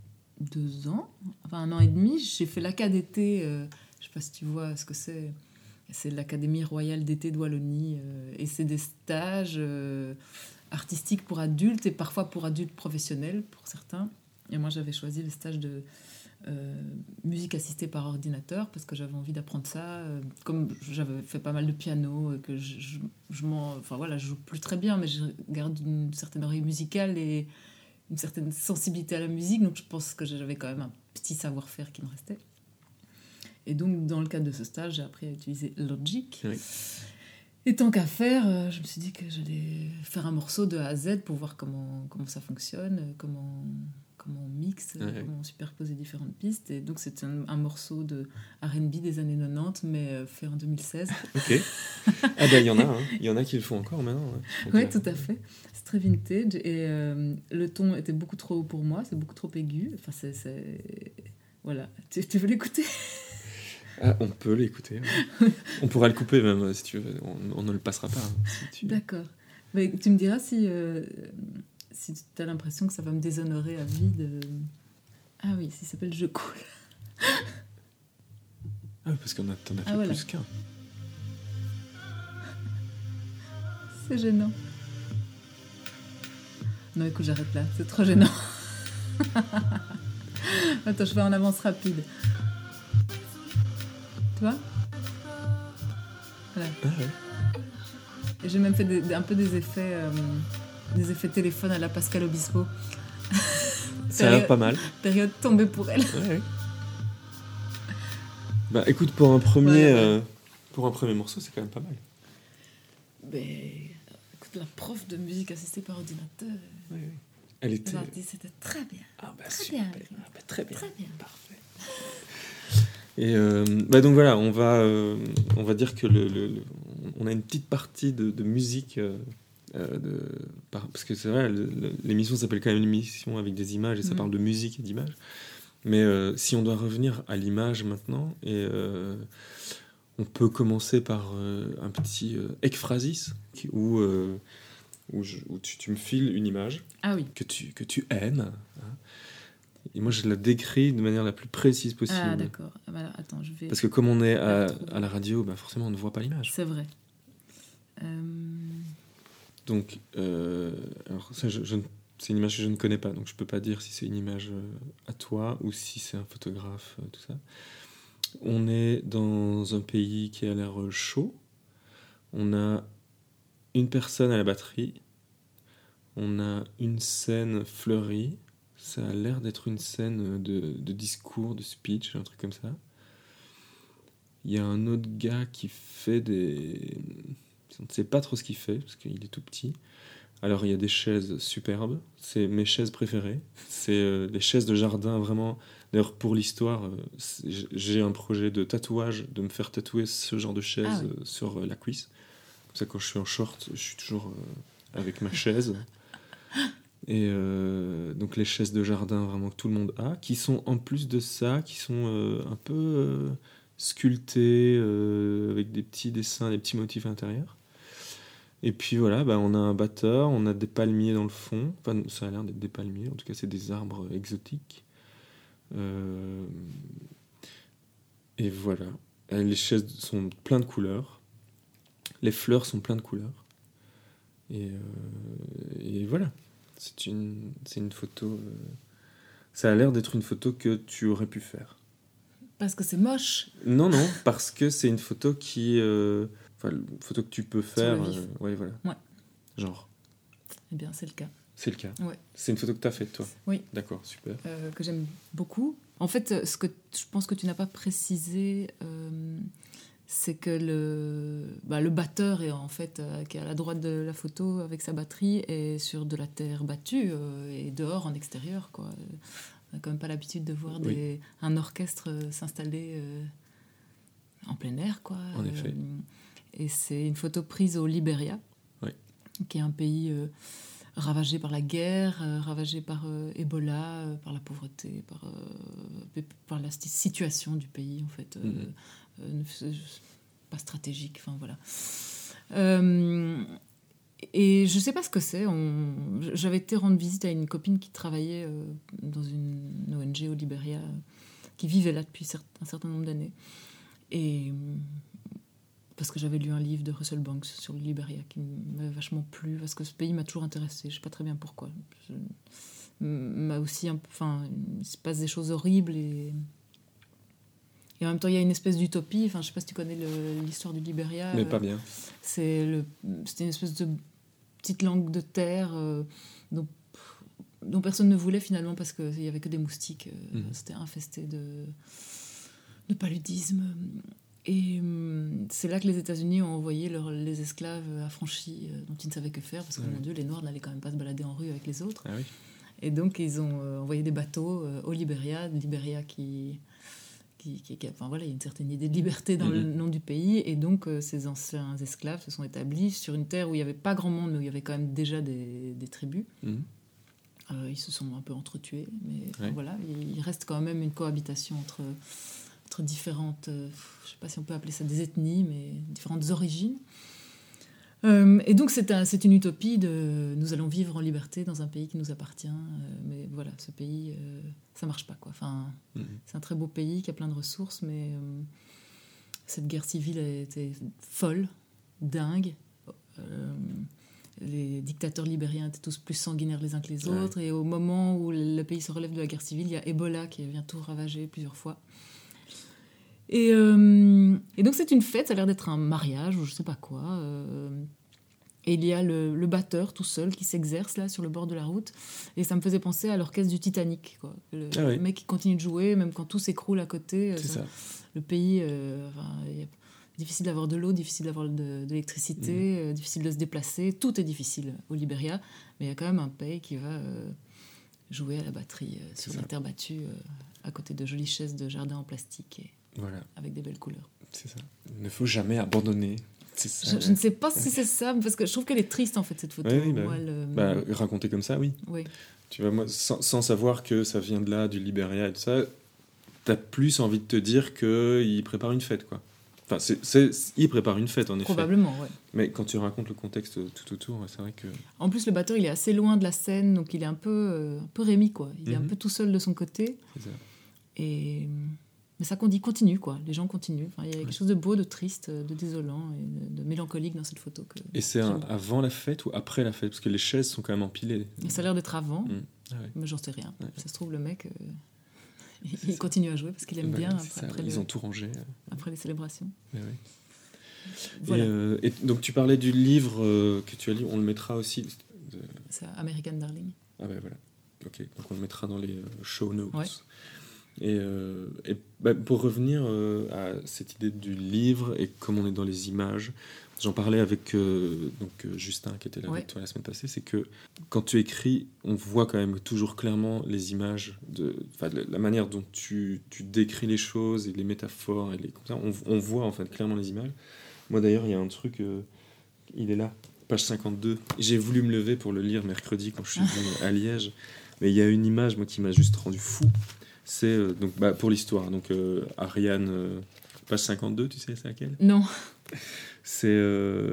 deux ans, enfin un an et demi, j'ai fait l'A C A d'été. Euh, je sais pas si tu vois ce que c'est. C'est l'Académie royale d'été de Wallonie. Euh, et c'est des stages euh, artistiques pour adultes et parfois pour adultes professionnels, pour certains. Et moi, j'avais choisi le stage de... Euh, musique assistée par ordinateur parce que j'avais envie d'apprendre ça euh, comme j'avais fait pas mal de piano euh, que je, je, je m'en enfin voilà je joue plus très bien mais je garde une certaine oreille musicale et une certaine sensibilité à la musique donc je pense que j'avais quand même un petit savoir-faire qui me restait et donc dans le cadre de ce stage j'ai appris à utiliser Logic oui. Et tant qu'à faire euh, je me suis dit que j'allais faire un morceau de A à Z pour voir comment, comment ça fonctionne comment comment on mixe, ouais. Comment on superpose les différentes pistes. Et donc, c'est un, un morceau de R and B des années quatre-vingt-dix, mais euh, fait en deux mille seize. Ok. Ah ben, il y en a, hein. Il y en a qui le font encore maintenant. Oui, ouais, tout à fait. C'est très vintage. Et euh, le ton était beaucoup trop haut pour moi. C'est beaucoup trop aigu. Enfin, c'est... c'est... Voilà. Tu, tu veux l'écouter ? Ah, on peut l'écouter. Ouais. On pourra le couper même, si tu veux. On, on ne le passera pas. Hein, si tu... D'accord. Mais tu me diras si... Euh, si tu as l'impression que ça va me déshonorer à vie de... Ah oui, ça s'appelle Je coule. Ah oui, parce qu'on a, t'en as fait ah, voilà. plus qu'un. C'est gênant. Non, écoute, j'arrête là. C'est trop gênant. Attends, je vais en avance rapide. Tu vois ? Voilà. Ah ouais. Et j'ai même fait des, un peu des effets... Euh, des effets téléphone à la Pascal Obispo. Ça a l'air pas mal. Période tombée pour elle. Ouais, ouais. Bah écoute, pour un premier, ouais, ouais. Euh, pour un premier morceau, c'est quand même pas mal. Mais écoute, la prof de musique assistée par ordinateur. Oui, oui. Elle était. Elle a dit, c'était très bien. Ah bah très super. Bien. Ah, bah, très bien. Très bien. Parfait. Et euh, bah donc voilà, on va, euh, on va dire que le, le, le, on a une petite partie de, de musique. Euh, Euh, de, parce que c'est vrai, le, le, l'émission s'appelle quand même une émission avec des images et ça mmh. parle de musique et d'images. Mais euh, si on doit revenir à l'image maintenant, et euh, on peut commencer par euh, un petit euh, ekphrasis, qui- où, euh, où, je- où tu, tu me files une image Ah oui. que tu, que tu aimes, hein, et moi je la décris de manière la plus précise possible. Ah d'accord. Ah, bah, alors, attends, je vais... Parce que comme on est la à, retrouver. à la radio, bah forcément on ne voit pas l'image. C'est vrai. Euh, Donc, euh, alors ça, je, je ne- c'est une image que je ne connais pas, donc je peux pas dire si c'est une image euh, à toi ou si c'est un photographe, euh, tout ça. On est dans un pays qui a l'air euh, chaud. On a une personne à la batterie. On a une scène fleurie. Ça a l'air d'être une scène de, de discours, de speech, un truc comme ça. Il y a un autre gars qui fait des... On ne sait pas trop ce qu'il fait, parce qu'il est tout petit. Alors, il y a des chaises superbes. C'est mes chaises préférées. C'est euh, les chaises de jardin, vraiment. D'ailleurs, pour l'histoire, euh, c'est- j'ai un projet de tatouage, de me faire tatouer ce genre de chaise Ah oui. euh, sur euh, la cuisse. Comme ça, quand je suis en short, je suis toujours euh, avec ma chaise. Et euh, donc, les chaises de jardin, vraiment, que tout le monde a, qui sont, en plus de ça, qui sont euh, un peu euh, sculptées, euh, avec des petits dessins, des petits motifs à l'intérieur. Et puis voilà, bah, on a un batteur, on a des palmiers dans le fond. Enfin, ça a l'air d'être des palmiers, en tout cas, c'est des arbres exotiques. Euh, Et voilà. Euh, Les chaises sont plein de couleurs. Les fleurs sont plein de couleurs. Et, euh, et voilà. C'est une, c'est une photo. euh, Ça a l'air d'être une photo que tu aurais pu faire. Parce que c'est moche. Non, non, parce que c'est une photo qui. euh, Enfin, une photo que tu peux faire. le vif. euh, ouais, voilà. Ouais. Genre. Eh bien, c'est le cas. C'est le cas. Ouais. C'est une photo que tu as faite, toi. Oui. D'accord, super. Euh, que j'aime beaucoup. En fait, euh, ce que t- je pense que tu n'as pas précisé, euh, c'est que le, bah, le batteur est en fait euh, qui est à la droite de la photo avec sa batterie est sur de la terre battue euh, et dehors en extérieur, quoi. On n'a quand même pas l'habitude de voir Oui. des, un orchestre euh, s'installer euh, en plein air, quoi. En effet. Et c'est une photo prise au Libéria, Oui. qui est un pays euh, ravagé par la guerre, euh, ravagé par euh, Ebola, euh, par la pauvreté, par, euh, par la sti- situation du pays, en fait. euh, Mhm. euh, euh, pas stratégique, enfin voilà. Euh, et je sais pas ce que c'est. On... J'avais été rendre visite à une copine qui travaillait euh, dans une O N G au Libéria, euh, qui vivait là depuis cer- un certain nombre d'années. Et parce que j'avais lu un livre de Russell Banks sur le Libéria qui m'avait vachement plu, parce que ce pays m'a toujours intéressée, je sais pas très bien pourquoi. Je... m'a aussi un peu... Enfin, il se passe des choses horribles et... et en même temps il y a une espèce d'utopie. Enfin, je sais pas si tu connais le... l'histoire du Libéria. Mais euh, pas bien. C'est le... C'était une espèce de petite langue de terre euh, dont... dont personne ne voulait finalement parce qu'il y avait que des moustiques. Euh, Mhm. C'était infesté de... de paludisme. Et hum, c'est là que les États-Unis ont envoyé leur, les esclaves affranchis euh, dont ils ne savaient que faire, parce que, Ouais. mon Dieu, les Noirs n'allaient quand même pas se balader en rue avec les autres. Ah oui. Et donc, ils ont euh, envoyé des bateaux euh, au Libéria, Libéria qui... qui, qui, qui- enfin, voilà, il y a une certaine idée de liberté dans le Mhm. nom du pays, et donc euh, ces anciens esclaves se sont établis sur une terre où il n'y avait pas grand monde, mais où il y avait quand même déjà des, des tribus. Mhm. Euh, ils se sont un peu entretués, mais enfin, Ouais. voilà, il, il reste quand même une cohabitation entre, entre différentes, euh, je ne sais pas si on peut appeler ça des ethnies, mais différentes origines. Euh, et donc c'est un, c'est une utopie de nous allons vivre en liberté dans un pays qui nous appartient, euh, mais voilà, ce pays, euh, ça marche pas, quoi. Enfin, Mhm. c'est un très beau pays qui a plein de ressources, mais euh, cette guerre civile a été folle, dingue. Euh, les dictateurs libériens étaient tous plus sanguinaires les uns que les Ouais. autres, et au moment où le pays se relève de la guerre civile, il y a Ebola qui vient tout ravager plusieurs fois. Et, euh, et donc c'est une fête, ça a l'air d'être un mariage ou je sais pas quoi. euh, et il y a le, le batteur tout seul qui s'exerce là sur le bord de la route, et ça me faisait penser à l'orchestre du Titanic, quoi. Le, Ah oui. le mec qui continue de jouer même quand tout s'écroule à côté. C'est Ça- ça. le pays, euh, enfin, il y a- difficile d'avoir de l'eau, difficile d'avoir de, de l'électricité, euh, difficile de se déplacer, tout est difficile au Libéria, mais il y a quand même un pays qui va euh, jouer à la batterie euh, sur C'est la ça. terre battue, euh, à côté de jolies chaises de jardin en plastique et Voilà, avec des belles couleurs. c'est ça. Il ne faut jamais abandonner C'est ça, Je, ouais. je ne sais pas si c'est ça, parce que je trouve qu'elle est triste en fait cette photo. Ouais, oui, bah, Moi, oui. elle, Bah, raconter comme ça, oui. oui. Tu vois, moi, sans, sans savoir que ça vient de là, du Libéria et tout ça, t'as plus envie de te dire qu'il prépare une fête, quoi. Enfin, c'est, c'est, il prépare une fête, en effet. Probablement, ouais. Mais quand tu racontes le contexte tout autour, c'est vrai que... En plus, le batteur, il est assez loin de la scène, donc il est un peu, euh, un peu Rémi, quoi. Il est Mhm. un peu tout seul de son côté. C'est ça. Et... Mais ça qu'on dit continue, quoi. Les gens continuent. Enfin, il y a quelque Ouais. chose de beau, de triste, de désolant et de, de mélancolique dans cette photo. Que... Et c'est un, avant la fête ou après la fête? Parce que les chaises sont quand même empilées. Et ça a l'air d'être avant, Mmh. Ah ouais. mais j'en sais rien. Ouais. Ça se trouve, le mec, euh, C'est il ça. continue à jouer parce qu'il aime Bah, bien c'est après, ça, après, ils le- ont tout rangé. après les célébrations. Mais ouais. Voilà, Et, euh, et donc tu parlais du livre euh, que tu as lu, on le mettra aussi. de- c'est American Darling. Ah ben voilà, ok, donc on le mettra dans les euh, show notes. Ouais. Et, euh, et bah, pour revenir euh, à cette idée du livre et comme on est dans les images, j'en parlais avec euh, donc, euh, Justin qui était là Ouais. avec toi la semaine passée, c'est que quand tu écris, on voit quand même toujours clairement les images, de, enfin, de la manière dont tu, tu décris les choses et les métaphores, et les, comme ça, on, on voit en fait clairement les images. Moi d'ailleurs, il y a un truc, euh, il est là, page cinquante-deux. J'ai voulu me lever pour le lire mercredi quand je suis venu à Liège, mais il y a une image moi, qui m'a juste rendu fou. C'est euh, donc bah, pour l'histoire, donc euh, Ariane, euh, page cinquante-deux, tu sais c'est laquelle? Non. C'est euh,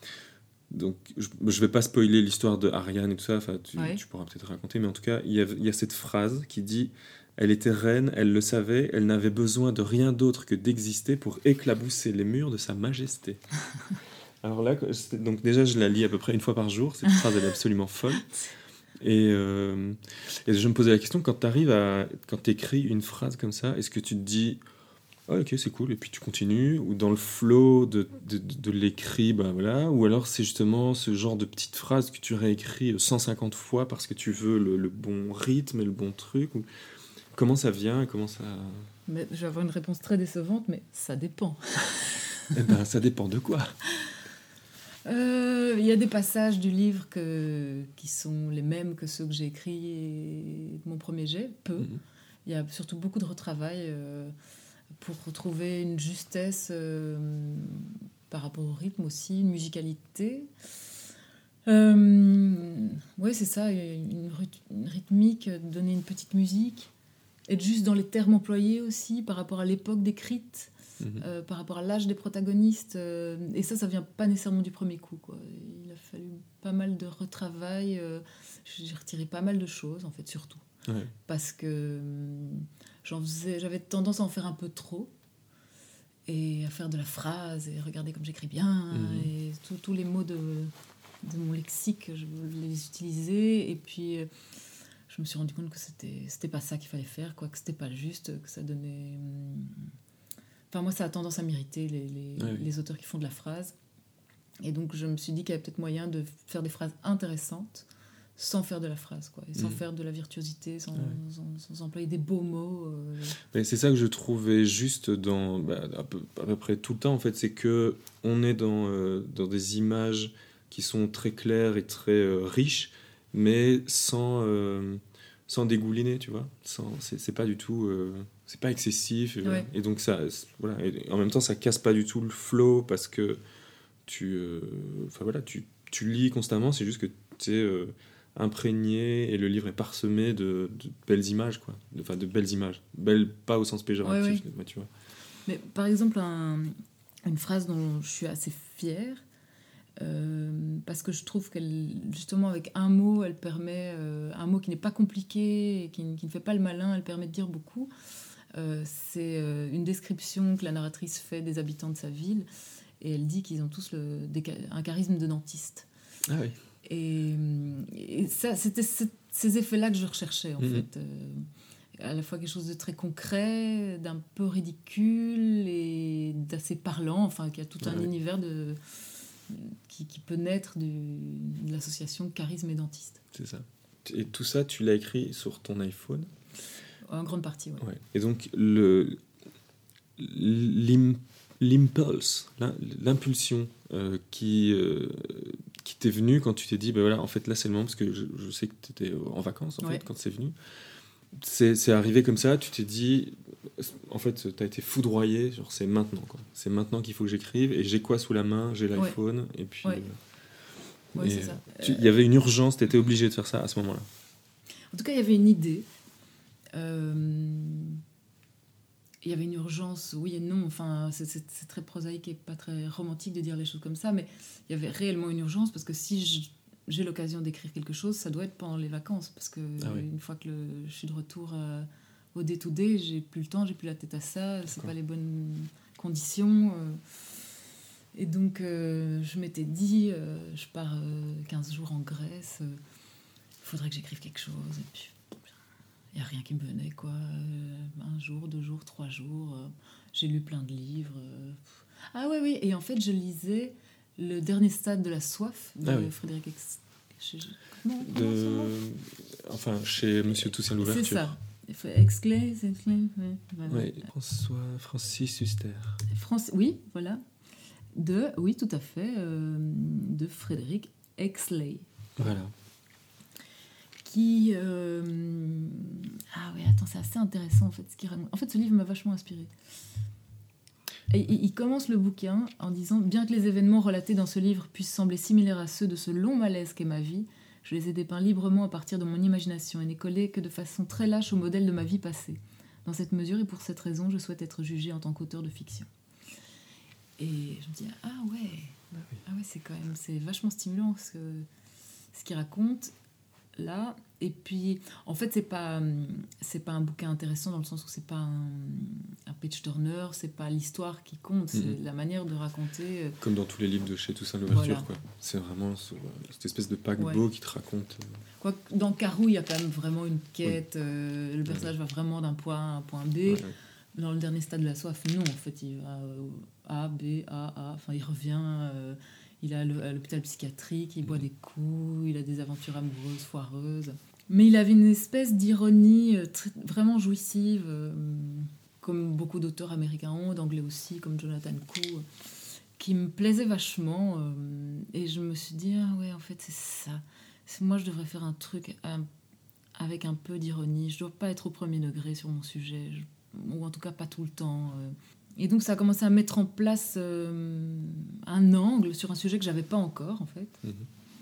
donc je, je vais pas spoiler l'histoire de Ariane et tout ça, enfin tu, Ouais. tu pourras peut-être raconter, mais en tout cas il y a, il y a cette phrase qui dit: elle était reine, elle le savait, elle n'avait besoin de rien d'autre que d'exister pour éclabousser les murs de sa majesté. Alors là, c'est- donc déjà je la lis à peu près une fois par jour, cette phrase elle est absolument folle. Et, euh, et je me posais la question, quand tu arrives à. Quand tu écris une phrase comme ça, est-ce que tu te dis ah, ok, c'est cool, et puis tu continues, ou dans le flow de, de, de, de l'écrit, ben voilà, ou alors c'est justement ce genre de petites phrases que tu réécris cent cinquante fois parce que tu veux le, le bon rythme et le bon truc, ou comment ça vient, et comment ça. Mais je vais avoir une réponse très décevante, mais ça dépend. Eh ben, ça dépend de quoi. Euh, Il y a des passages du livre que, qui sont les mêmes que ceux que j'ai écrits de mon premier jet, peu. Mhm. Il y a surtout beaucoup de retravail euh, pour retrouver une justesse euh, par rapport au rythme aussi, une musicalité. Euh, ouais, c'est ça, une, ryth- une rythmique, donner une petite musique, être juste dans les termes employés aussi par rapport à l'époque décrite. Mhm. Euh, par rapport à l'âge des protagonistes. euh, et ça, ça vient pas nécessairement du premier coup, quoi. Il a fallu pas mal de retravail. euh, j'ai retiré pas mal de choses, en fait, surtout. Ouais. Parce que hum, j'en faisais, j'avais tendance à en faire un peu trop. Et à faire de la phrase, et regarder comme j'écris bien. Mhm. Et tout- tous les mots de, de mon lexique, je les utilisais. Et puis... euh, je me suis rendu compte que c'était, c'était pas ça qu'il fallait faire, quoi, que c'était pas juste, que ça donnait... hum, Enfin, moi, ça a tendance à m'irriter, les, les, Ouais, oui. les auteurs qui font de la phrase. Et donc, je me suis dit qu'il y avait peut-être moyen de faire des phrases intéressantes sans faire de la phrase, quoi. Et sans Mhm. faire de la virtuosité, sans, Ouais. sans, sans employer des beaux mots. euh. Mais c'est ça que je trouvais juste dans bah, à, peu, à peu près tout le temps en fait, c'est que on est dans, euh, dans des images qui sont très claires et très euh, riches, mais sans euh, sans dégouliner, tu vois. Sans, c'est, c'est pas du tout, euh, c'est pas excessif. Et, voilà. Ouais. Et donc ça, c'est- voilà. Et en même temps, ça casse pas du tout le flow parce que tu, euh, enfin voilà, tu, tu lis constamment. C'est juste que tu es euh, imprégné et le livre est parsemé de, de belles images, quoi. De- Enfin, de belles images. Belles, pas au sens péjoratif, Ouais, mais tu vois. Mais par exemple, un- une phrase dont je suis assez fière, euh, parce que je trouve qu'elle, justement, avec un mot, elle permet, euh, un mot qui n'est pas compliqué et qui, n- qui ne fait pas le malin, elle permet de dire beaucoup. Euh, c'est euh, une description que la narratrice fait des habitants de sa ville, et elle dit qu'ils ont tous le, des ca- un charisme de dentiste. Ah oui. Et, et ça, c'était ce- ces effets-là que je recherchais, en Mhm. fait. Euh, à la fois quelque chose de très concret, d'un peu ridicule et d'assez parlant, enfin, qui a tout un Ouais. univers de, qui, qui peut naître du, de l'association charisme et dentiste. C'est ça. Et tout ça, tu l'as écrit sur ton iPhone. En grande partie, ouais. Ouais. Et donc, le, l'im- l'impulse, l'im- l'impulsion euh, qui, euh, qui t'est venue quand tu t'es dit, ben voilà, en fait, là, c'est le moment, parce que je, je sais que tu étais en vacances, en Ouais. fait, quand c'est venu. c'est, c'est arrivé comme ça, tu t'es dit, en fait, t'as été foudroyé, genre c'est maintenant, quoi. C'est maintenant qu'il faut que j'écrive, et j'ai quoi sous la main? J'ai l'iPhone, ouais. et puis... Ouais. Euh, ouais, et c'est ça. Il y avait une urgence, t'étais obligé de faire ça à ce moment-là. En tout cas, il y avait une idée. Euh... Il y avait une urgence, oui et non. Enfin, c'est, c'est, c'est très prosaïque et pas très romantique de dire les choses comme ça, mais il y avait réellement une urgence, parce que si je, j'ai l'occasion d'écrire quelque chose, ça doit être pendant les vacances, parce que ah oui. une fois que le, je suis de retour euh, au day-to-day, j'ai plus le temps, j'ai plus la tête à ça, c'est D'accord. pas les bonnes conditions. Euh, et donc, euh, je m'étais dit, euh, je pars euh, quinze jours en Grèce, il euh, faudrait que j'écrive quelque chose, et puis... Il n'y a rien qui me venait, quoi. Euh, un jour, deux jours, trois jours. Euh, j'ai lu plein de livres. Euh, ah oui, oui. Et en fait, je lisais Le dernier stade de la soif de ah oui. Frédéric Ex... Je... Comment, comment de... Enfin, chez Monsieur Toussaint Louverture. C'est ça. Exley, c'est Exley. Ouais, voilà. Oui, François, Francis Huster. France... Oui, voilà. De, oui, tout à fait, euh, de Frédéric Exley. Voilà. Qui... Euh... Ah oui, attends, c'est assez intéressant en fait. Ce qui... En fait, ce livre m'a vachement inspiré. Et il commence le bouquin en disant « Bien que les événements relatés dans ce livre puissent sembler similaires à ceux de ce long malaise qu'est ma vie, je les ai dépeints librement à partir de mon imagination et n'ai collé que de façon très lâche au modèle de ma vie passée. Dans cette mesure et pour cette raison, je souhaite être jugé en tant qu'auteur de fiction. » Et je me dis « Ah ouais, ah ouais c'est quand même c'est vachement stimulant ce, que, ce qu'il raconte. » Là, et puis en fait c'est pas c'est pas un bouquin intéressant dans le sens où c'est pas un, un page turner, c'est pas l'histoire qui compte, c'est mmh. la manière de raconter, comme dans tous les livres de chez Toussaint Louverture, voilà. quoi. C'est vraiment ce, cette espèce de paquebot ouais. qui te raconte quoi. Dans Carou il y a quand même vraiment une quête, oui. euh, le personnage ouais. va vraiment d'un point A à un point B. Ouais. Dans le dernier stade de la soif, non, en fait il va A, B, A, A, enfin il revient euh, il a le, à l'hôpital psychiatrique, il boit des coups, il a des aventures amoureuses foireuses. Mais il avait une espèce d'ironie très, vraiment jouissive, euh, comme beaucoup d'auteurs américains ont, d'anglais aussi, comme Jonathan Koo, qui me plaisait vachement. Euh, et je me suis dit, ah ouais, en fait, c'est ça. C'est, moi, je devrais faire un truc un, avec un peu d'ironie. Je ne dois pas être au premier degré sur mon sujet, je, ou en tout cas pas tout le temps. Euh. Et donc, ça a commencé à mettre en place euh, un angle sur un sujet que je n'avais pas encore, en fait. Mmh.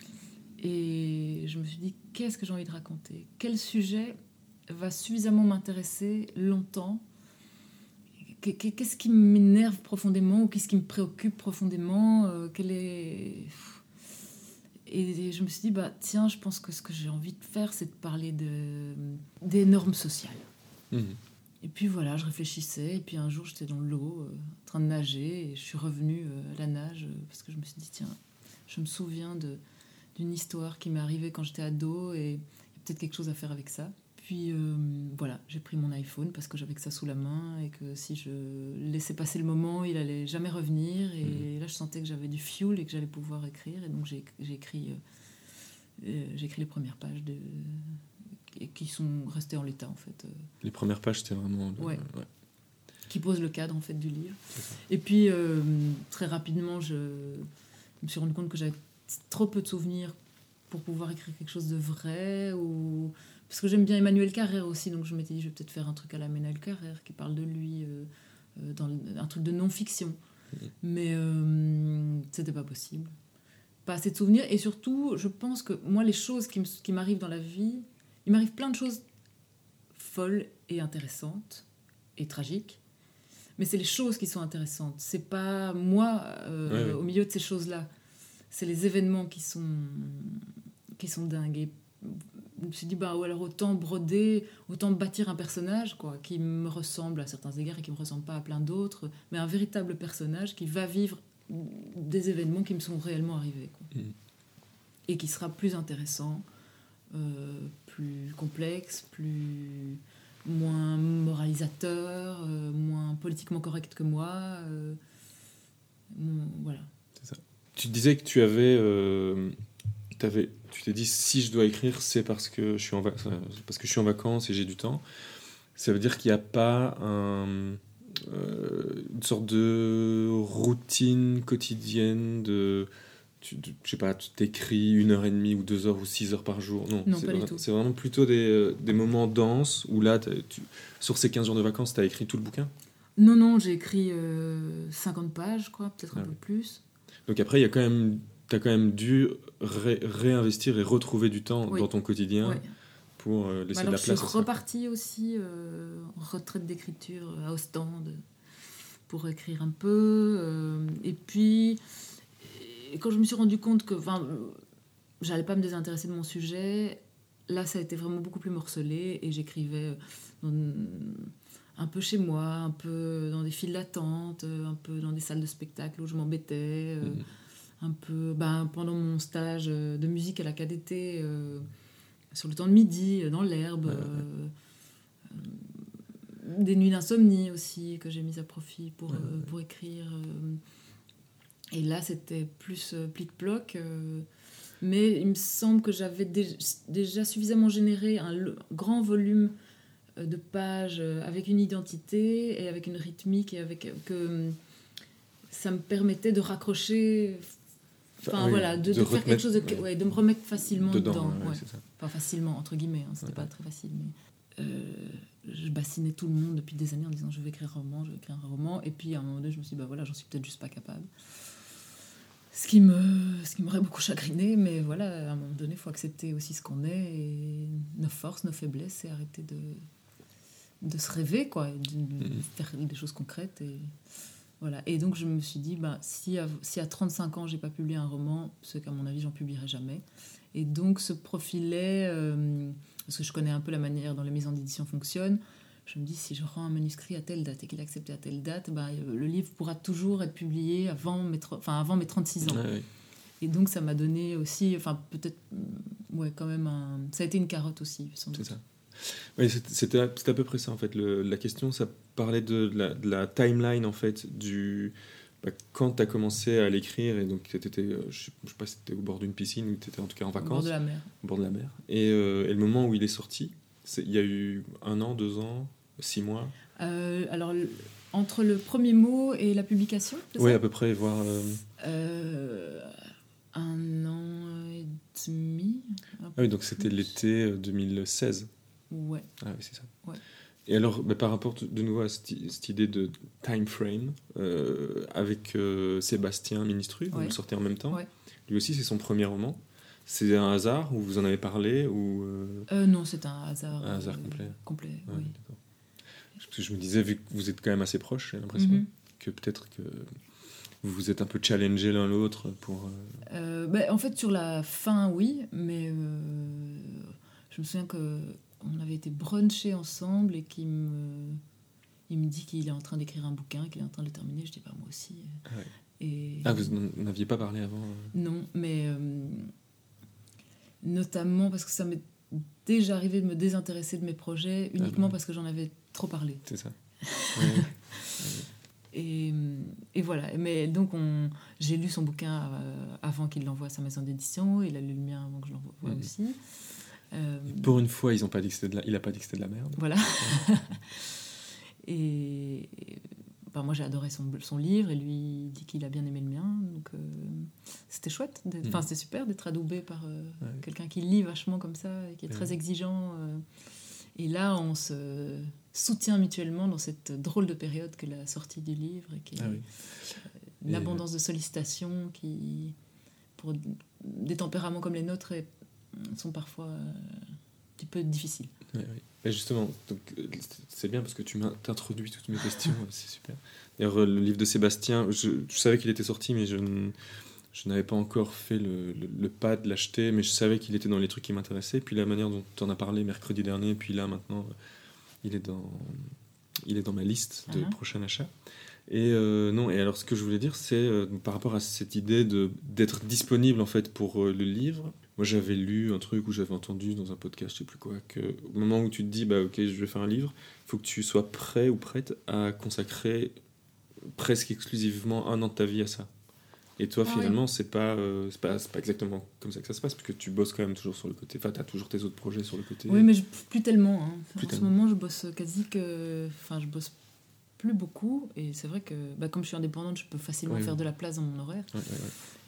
Et je me suis dit, qu'est-ce que j'ai envie de raconter ? Quel sujet va suffisamment m'intéresser longtemps ? Qu'est-ce qui m'énerve profondément ou qu'est-ce qui me préoccupe profondément ? euh, quel est... Et je me suis dit, bah, tiens, je pense que ce que j'ai envie de faire, c'est de parler de, des normes sociales. Mmh. Et puis voilà, je réfléchissais, et puis un jour, j'étais dans l'eau, euh, en train de nager, et je suis revenue euh, à la nage, euh, parce que je me suis dit, tiens, je me souviens de, d'une histoire qui m'est arrivée quand j'étais ado, et il y a peut-être quelque chose à faire avec ça. Puis euh, voilà, j'ai pris mon iPhone, parce que j'avais que ça sous la main, et que si je laissais passer le moment, il allait jamais revenir, et mmh. là, je sentais que j'avais du fuel, et que j'allais pouvoir écrire, et donc j'ai, j'ai, écrit, euh, euh, j'ai écrit les premières pages de... et qui sont restées en l'état en fait. Les premières pages, c'était vraiment... Le... Ouais. ouais. Qui posent le cadre en fait du livre. Et puis euh, très rapidement, je me suis rendu compte que j'avais trop peu de souvenirs pour pouvoir écrire quelque chose de vrai, ou... parce que j'aime bien Emmanuel Carrère aussi, donc je m'étais dit je vais peut-être faire un truc à la Emmanuel Carrère qui parle de lui, euh, euh, dans le... un truc de non-fiction. Mmh. Mais euh, c'était pas possible. Pas assez de souvenirs, et surtout, je pense que moi, les choses qui, m- qui m'arrivent dans la vie, il m'arrive plein de choses folles et intéressantes et tragiques, mais c'est les choses qui sont intéressantes. C'est pas moi euh, ouais, ouais. au milieu de ces choses-là. C'est les événements qui sont, qui sont dingues. Et je me suis dit, bah, ou alors autant broder, autant bâtir un personnage quoi, qui me ressemble à certains égards et qui ne me ressemble pas à plein d'autres, mais un véritable personnage qui va vivre des événements qui me sont réellement arrivés. Quoi. Mmh. Et qui sera plus intéressant, euh, plus complexe, plus... moins moralisateur, euh, moins politiquement correct que moi. Euh, bon, voilà. C'est ça. Tu disais que tu avais, euh, t'avais, tu t'es dit si je dois écrire, c'est parce que je suis en, va- parce que je suis en vacances et j'ai du temps. Ça veut dire qu'il n'y a pas un, euh, une sorte de routine quotidienne de tu, tu, je sais pas, tu t'écris une heure et demie ou deux heures ou six heures par jour. Non, Non, c'est, pas du vra- tout. c'est vraiment plutôt des, des moments denses où là, t'as- tu, sur ces quinze jours de vacances, tu as écrit tout le bouquin. Non, non, j'ai écrit euh, cinquante pages, je crois, peut-être un Ah peu oui. plus. Donc après, il y a quand même, t'as quand même dû ré- réinvestir et retrouver du temps Oui. dans ton quotidien Ouais. pour euh, laisser Bah de alors, la je place suis à ça. repartie aussi euh, en retraite d'écriture à Ostende pour écrire un peu. euh, et puis, et quand je me suis rendu compte que enfin, euh, j'allais pas me désintéresser de mon sujet, là, ça a été vraiment beaucoup plus morcelé et j'écrivais dans- un peu chez moi, un peu dans des files d'attente, un peu dans des salles de spectacle où je m'embêtais, euh, Mhm. un peu ben, pendant mon stage de musique à la K D T, euh, sur le temps de midi, dans l'herbe. Ouais, ouais, ouais. euh, euh, des nuits d'insomnie aussi que j'ai mis à profit pour, Ouais, ouais, euh, ouais. pour écrire. euh. Et là, c'était plus euh, plic-ploc. euh, mais il me semble que j'avais dé- déjà suffisamment généré un le- grand volume euh, de pages euh, avec une identité et avec une rythmique et avec que euh, ça me permettait de raccrocher. Enfin oui, voilà, de, de de faire quelque remettre- chose de, ouais. ouais, de me remettre facilement Dedans, dedans. ouais, ouais, ouais. c'est ça. Enfin facilement, entre guillemets, hein, c'était Ouais. pas très facile. Mais, euh, je bassinais tout le monde depuis des années en disant je vais écrire un roman, je vais écrire un roman. Et puis à un moment donné, je me suis dit, bah voilà, j'en suis peut-être juste pas capable. Ce qui me, ce qui m'aurait beaucoup chagriné, mais voilà, à un moment donné, il faut accepter aussi ce qu'on est, et nos forces, nos faiblesses, et arrêter de, de se rêver, quoi, et de, de Mhm. faire des choses concrètes. Et, voilà. Et donc je me suis dit, bah, si, à, si à trente-cinq ans, j'ai pas publié un roman, c'est qu'à mon avis, j'en publierai jamais. Et donc se profilait, euh, parce que je connais un peu la manière dont les maisons d'édition fonctionnent, je me dis, si je rends un manuscrit à telle date et qu'il est accepté à telle date, bah, le livre pourra toujours être publié avant mes, tr- enfin, avant mes trente-six ans. Ouais, ouais. Et donc ça m'a donné aussi, enfin peut-être, ouais, quand même, un... ça a été une carotte aussi, sans C'est doute. ça. Oui, c'était, c'était à c'était à peu près ça en fait. Le- la question, ça parlait de la, de la timeline en fait du bah, quand tu as commencé à l'écrire et donc tu étais, je sais je sais pas si tu étais au bord d'une piscine ou tu étais en tout cas en Au bord vacances, de la mer. au bord de la mer. Et, euh, et le moment où il est sorti, c'est- il y a eu un an, deux ans, six mois. Euh, alors, le- entre le premier mot et la publication, c'est Oui, ça à peu près, voire. euh, Euh, un an et demi. un Ah peu oui, donc c'était plus. l'été euh, deux mille seize. Ouais. Ah oui, c'est ça. Ouais. Et alors, bah, par rapport t- de nouveau à cette, i- cette idée de time frame, euh, avec euh, Sébastien Ministru, vous Ouais. le sortez en même temps. Ouais. Lui aussi, c'est son premier roman. C'est un hasard ou vous en avez parlé ou euh, Euh, non, c'est un hasard. Un hasard euh, complet. complet, ouais, oui. d'accord. Parce que je me disais, vu que vous êtes quand même assez proches, j'ai l'impression Mhm. que peut-être que vous vous êtes un peu challengés l'un l'autre pour. euh, Euh, bah, en fait, sur la fin, oui, mais euh, je me souviens qu'on avait été bruncher ensemble et qu'il me, il me dit qu'il est en train d'écrire un bouquin, qu'il est en train de le terminer. Je dis, bah, moi aussi. Ah ouais. Et, Ah, vous n'en n'aviez pas parlé avant euh Non, mais euh, notamment parce que ça m'est déjà arrivé de me désintéresser de mes projets uniquement Ah bah. parce que j'en avais trop parlé. C'est ça. Ouais. Et, et voilà. Mais donc, on, j'ai lu son bouquin euh, avant qu'il l'envoie à sa maison d'édition. Il a lu le mien avant que je l'envoie Mhm. aussi. Euh, Pour une fois, ils ont pas dit que c'était de la... il a pas dit que c'était de la merde. voilà. et, et, bah, moi, j'ai adoré son, son livre et lui il dit qu'il a bien aimé le mien. Donc, euh, c'était chouette. d'être- Enfin, Mhm. c'était super d'être adoubé par euh, Ouais. quelqu'un qui lit vachement comme ça et qui est Ouais. très exigeant. euh. Et là, on se soutient mutuellement dans cette drôle de période que la sortie du livre et qui est Ah oui. une abondance de sollicitations qui, pour des tempéraments comme les nôtres, est- sont parfois euh, un petit peu difficiles. Ouais, ouais. Et justement, donc, euh, c'est bien parce que tu m'as introduit toutes mes questions, euh, c'est super. D'ailleurs, euh, le livre de Sébastien, je, je savais qu'il était sorti, mais je, n- je n'avais pas encore fait le, le, le pas de l'acheter, mais je savais qu'il était dans les trucs qui m'intéressaient. Puis la manière dont tu en as parlé mercredi dernier, puis là maintenant, euh, il est dans, il est dans ma liste de Mhm. prochains achats. Et euh, non, et alors ce que je voulais dire, c'est euh, par rapport à cette idée de, d'être disponible en fait pour euh, le livre. Moi, j'avais lu un truc où j'avais entendu dans un podcast, je sais plus quoi, que au moment où tu te dis, bah ok, je vais faire un livre, il faut que tu sois prêt ou prête à consacrer presque exclusivement un an de ta vie à ça. Et toi, Ah finalement, c'est pas, euh, c'est pas, c'est pas exactement comme ça que ça se passe, parce que tu bosses quand même toujours sur le côté. Enfin, t'as toujours tes autres projets sur le côté. Oui, mais je, plus tellement. Hein. Plus en tellement. ce moment, je bosse quasi que. Enfin, je bosse plus beaucoup. Et c'est vrai que, bah, comme je suis indépendante, je peux facilement Ouais, faire ouais. de la place dans mon horaire. Ouais, ouais, ouais.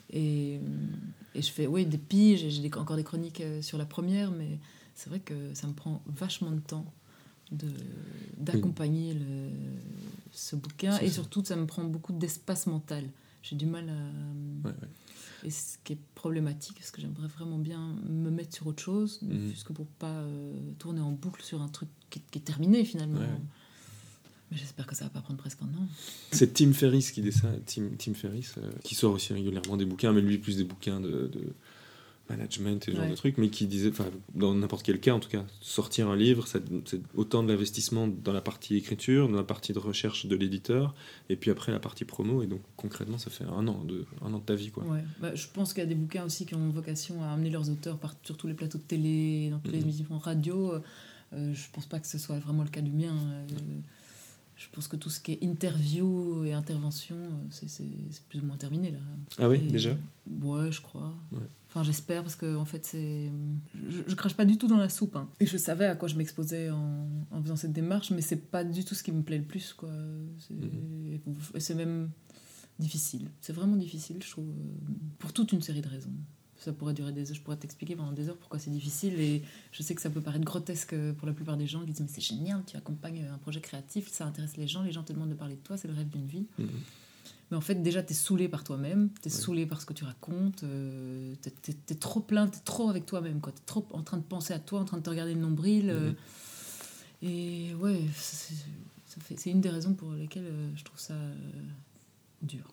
Et, et je fais oui, des piges, et j'ai des, encore des chroniques sur la première, mais c'est vrai que ça me prend vachement de temps de, d'accompagner oui. le, ce bouquin. C'est et ça. Surtout, ça me prend beaucoup d'espace mental. J'ai du mal à... Ouais, ouais. Et ce qui est problématique, parce que j'aimerais vraiment bien me mettre sur autre chose, mmh. puisque pour pas euh, tourner en boucle sur un truc qui, qui est terminé finalement. Ouais. Mais j'espère que ça va pas prendre presque un an. C'est Tim Ferriss qui dit ça, Tim, Tim Ferriss, euh, qui sort aussi régulièrement des bouquins, mais lui plus des bouquins de, de management et ce genre ouais. de trucs, mais qui disait, enfin dans n'importe quel cas en tout cas, sortir un livre, c'est, c'est autant de l'investissement dans la partie écriture, dans la partie de recherche de l'éditeur, et puis après la partie promo, et donc concrètement ça fait un an de, un an de ta vie quoi. Ouais. Bah, je pense qu'il y a des bouquins aussi qui ont vocation à amener leurs auteurs par, sur tous les plateaux de télé, dans toutes mmh. les émissions radio. Euh, je pense pas que ce soit vraiment le cas du mien. Euh, Je pense que tout ce qui est interview et intervention, c'est, c'est, c'est plus ou moins terminé là. Ah oui, et, déjà ? Ouais, je crois. Ouais. Enfin, j'espère, parce que en fait, c'est... Je, je crache pas du tout dans la soupe. Hein. Et je savais à quoi je m'exposais en, en faisant cette démarche, mais c'est pas du tout ce qui me plaît le plus, quoi. C'est, mmh. Et c'est même difficile. C'est vraiment difficile, je trouve, pour toute une série de raisons. Ça pourrait durer des heures, je pourrais t'expliquer pendant des heures pourquoi c'est difficile, et je sais que ça peut paraître grotesque pour la plupart des gens qui disent mais c'est génial, tu accompagnes un projet créatif, ça intéresse les gens, les gens te demandent de parler de toi, c'est le rêve d'une vie. Mmh. Mais en fait déjà t'es saoulé par toi-même, t'es ouais. saoulé par ce que tu racontes, euh, t'es, t'es, t'es trop plein, t'es trop avec toi-même, quoi. T'es trop en train de penser à toi, en train de te regarder le nombril. Mmh. Euh, et ouais, c'est, ça fait, c'est une des raisons pour lesquelles euh, je trouve ça euh, dur.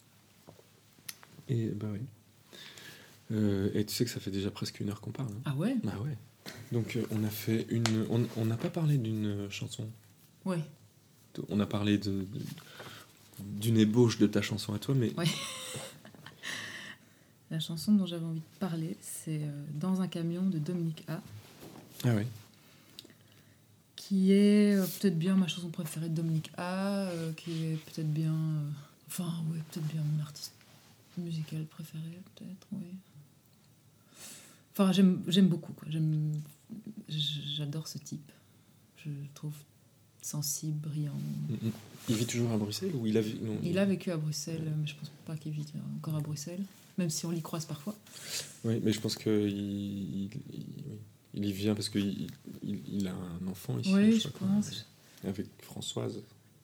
Et bah oui. Euh, et tu sais que ça fait déjà presque une heure qu'on parle. Hein. Ah ouais ? Ah ouais. Donc euh, on a fait une... On n'a pas parlé d'une chanson. Ouais. On a parlé de, de, d'une ébauche de ta chanson à toi, mais... Ouais. La chanson dont j'avais envie de parler, c'est euh, Dans un camion de Dominique A. Ah ouais. Qui est euh, peut-être bien ma chanson préférée de Dominique A, euh, qui est peut-être bien... Euh, enfin, ouais, peut-être bien mon artiste musical préféré, peut-être, oui. Enfin, j'aime, j'aime beaucoup, quoi. J'aime, j'adore ce type. Je le trouve sensible, brillant. Mm-hmm. Il vit toujours à Bruxelles ou il a, vu... non, il a vécu à Bruxelles, mais je pense pas qu'il vit encore à Bruxelles, même si on l'y croise parfois. Oui, mais je pense qu'il il, il, il y vient parce qu'il il, il a un enfant ici. Oui, je, je pense. Quoi, avec Françoise.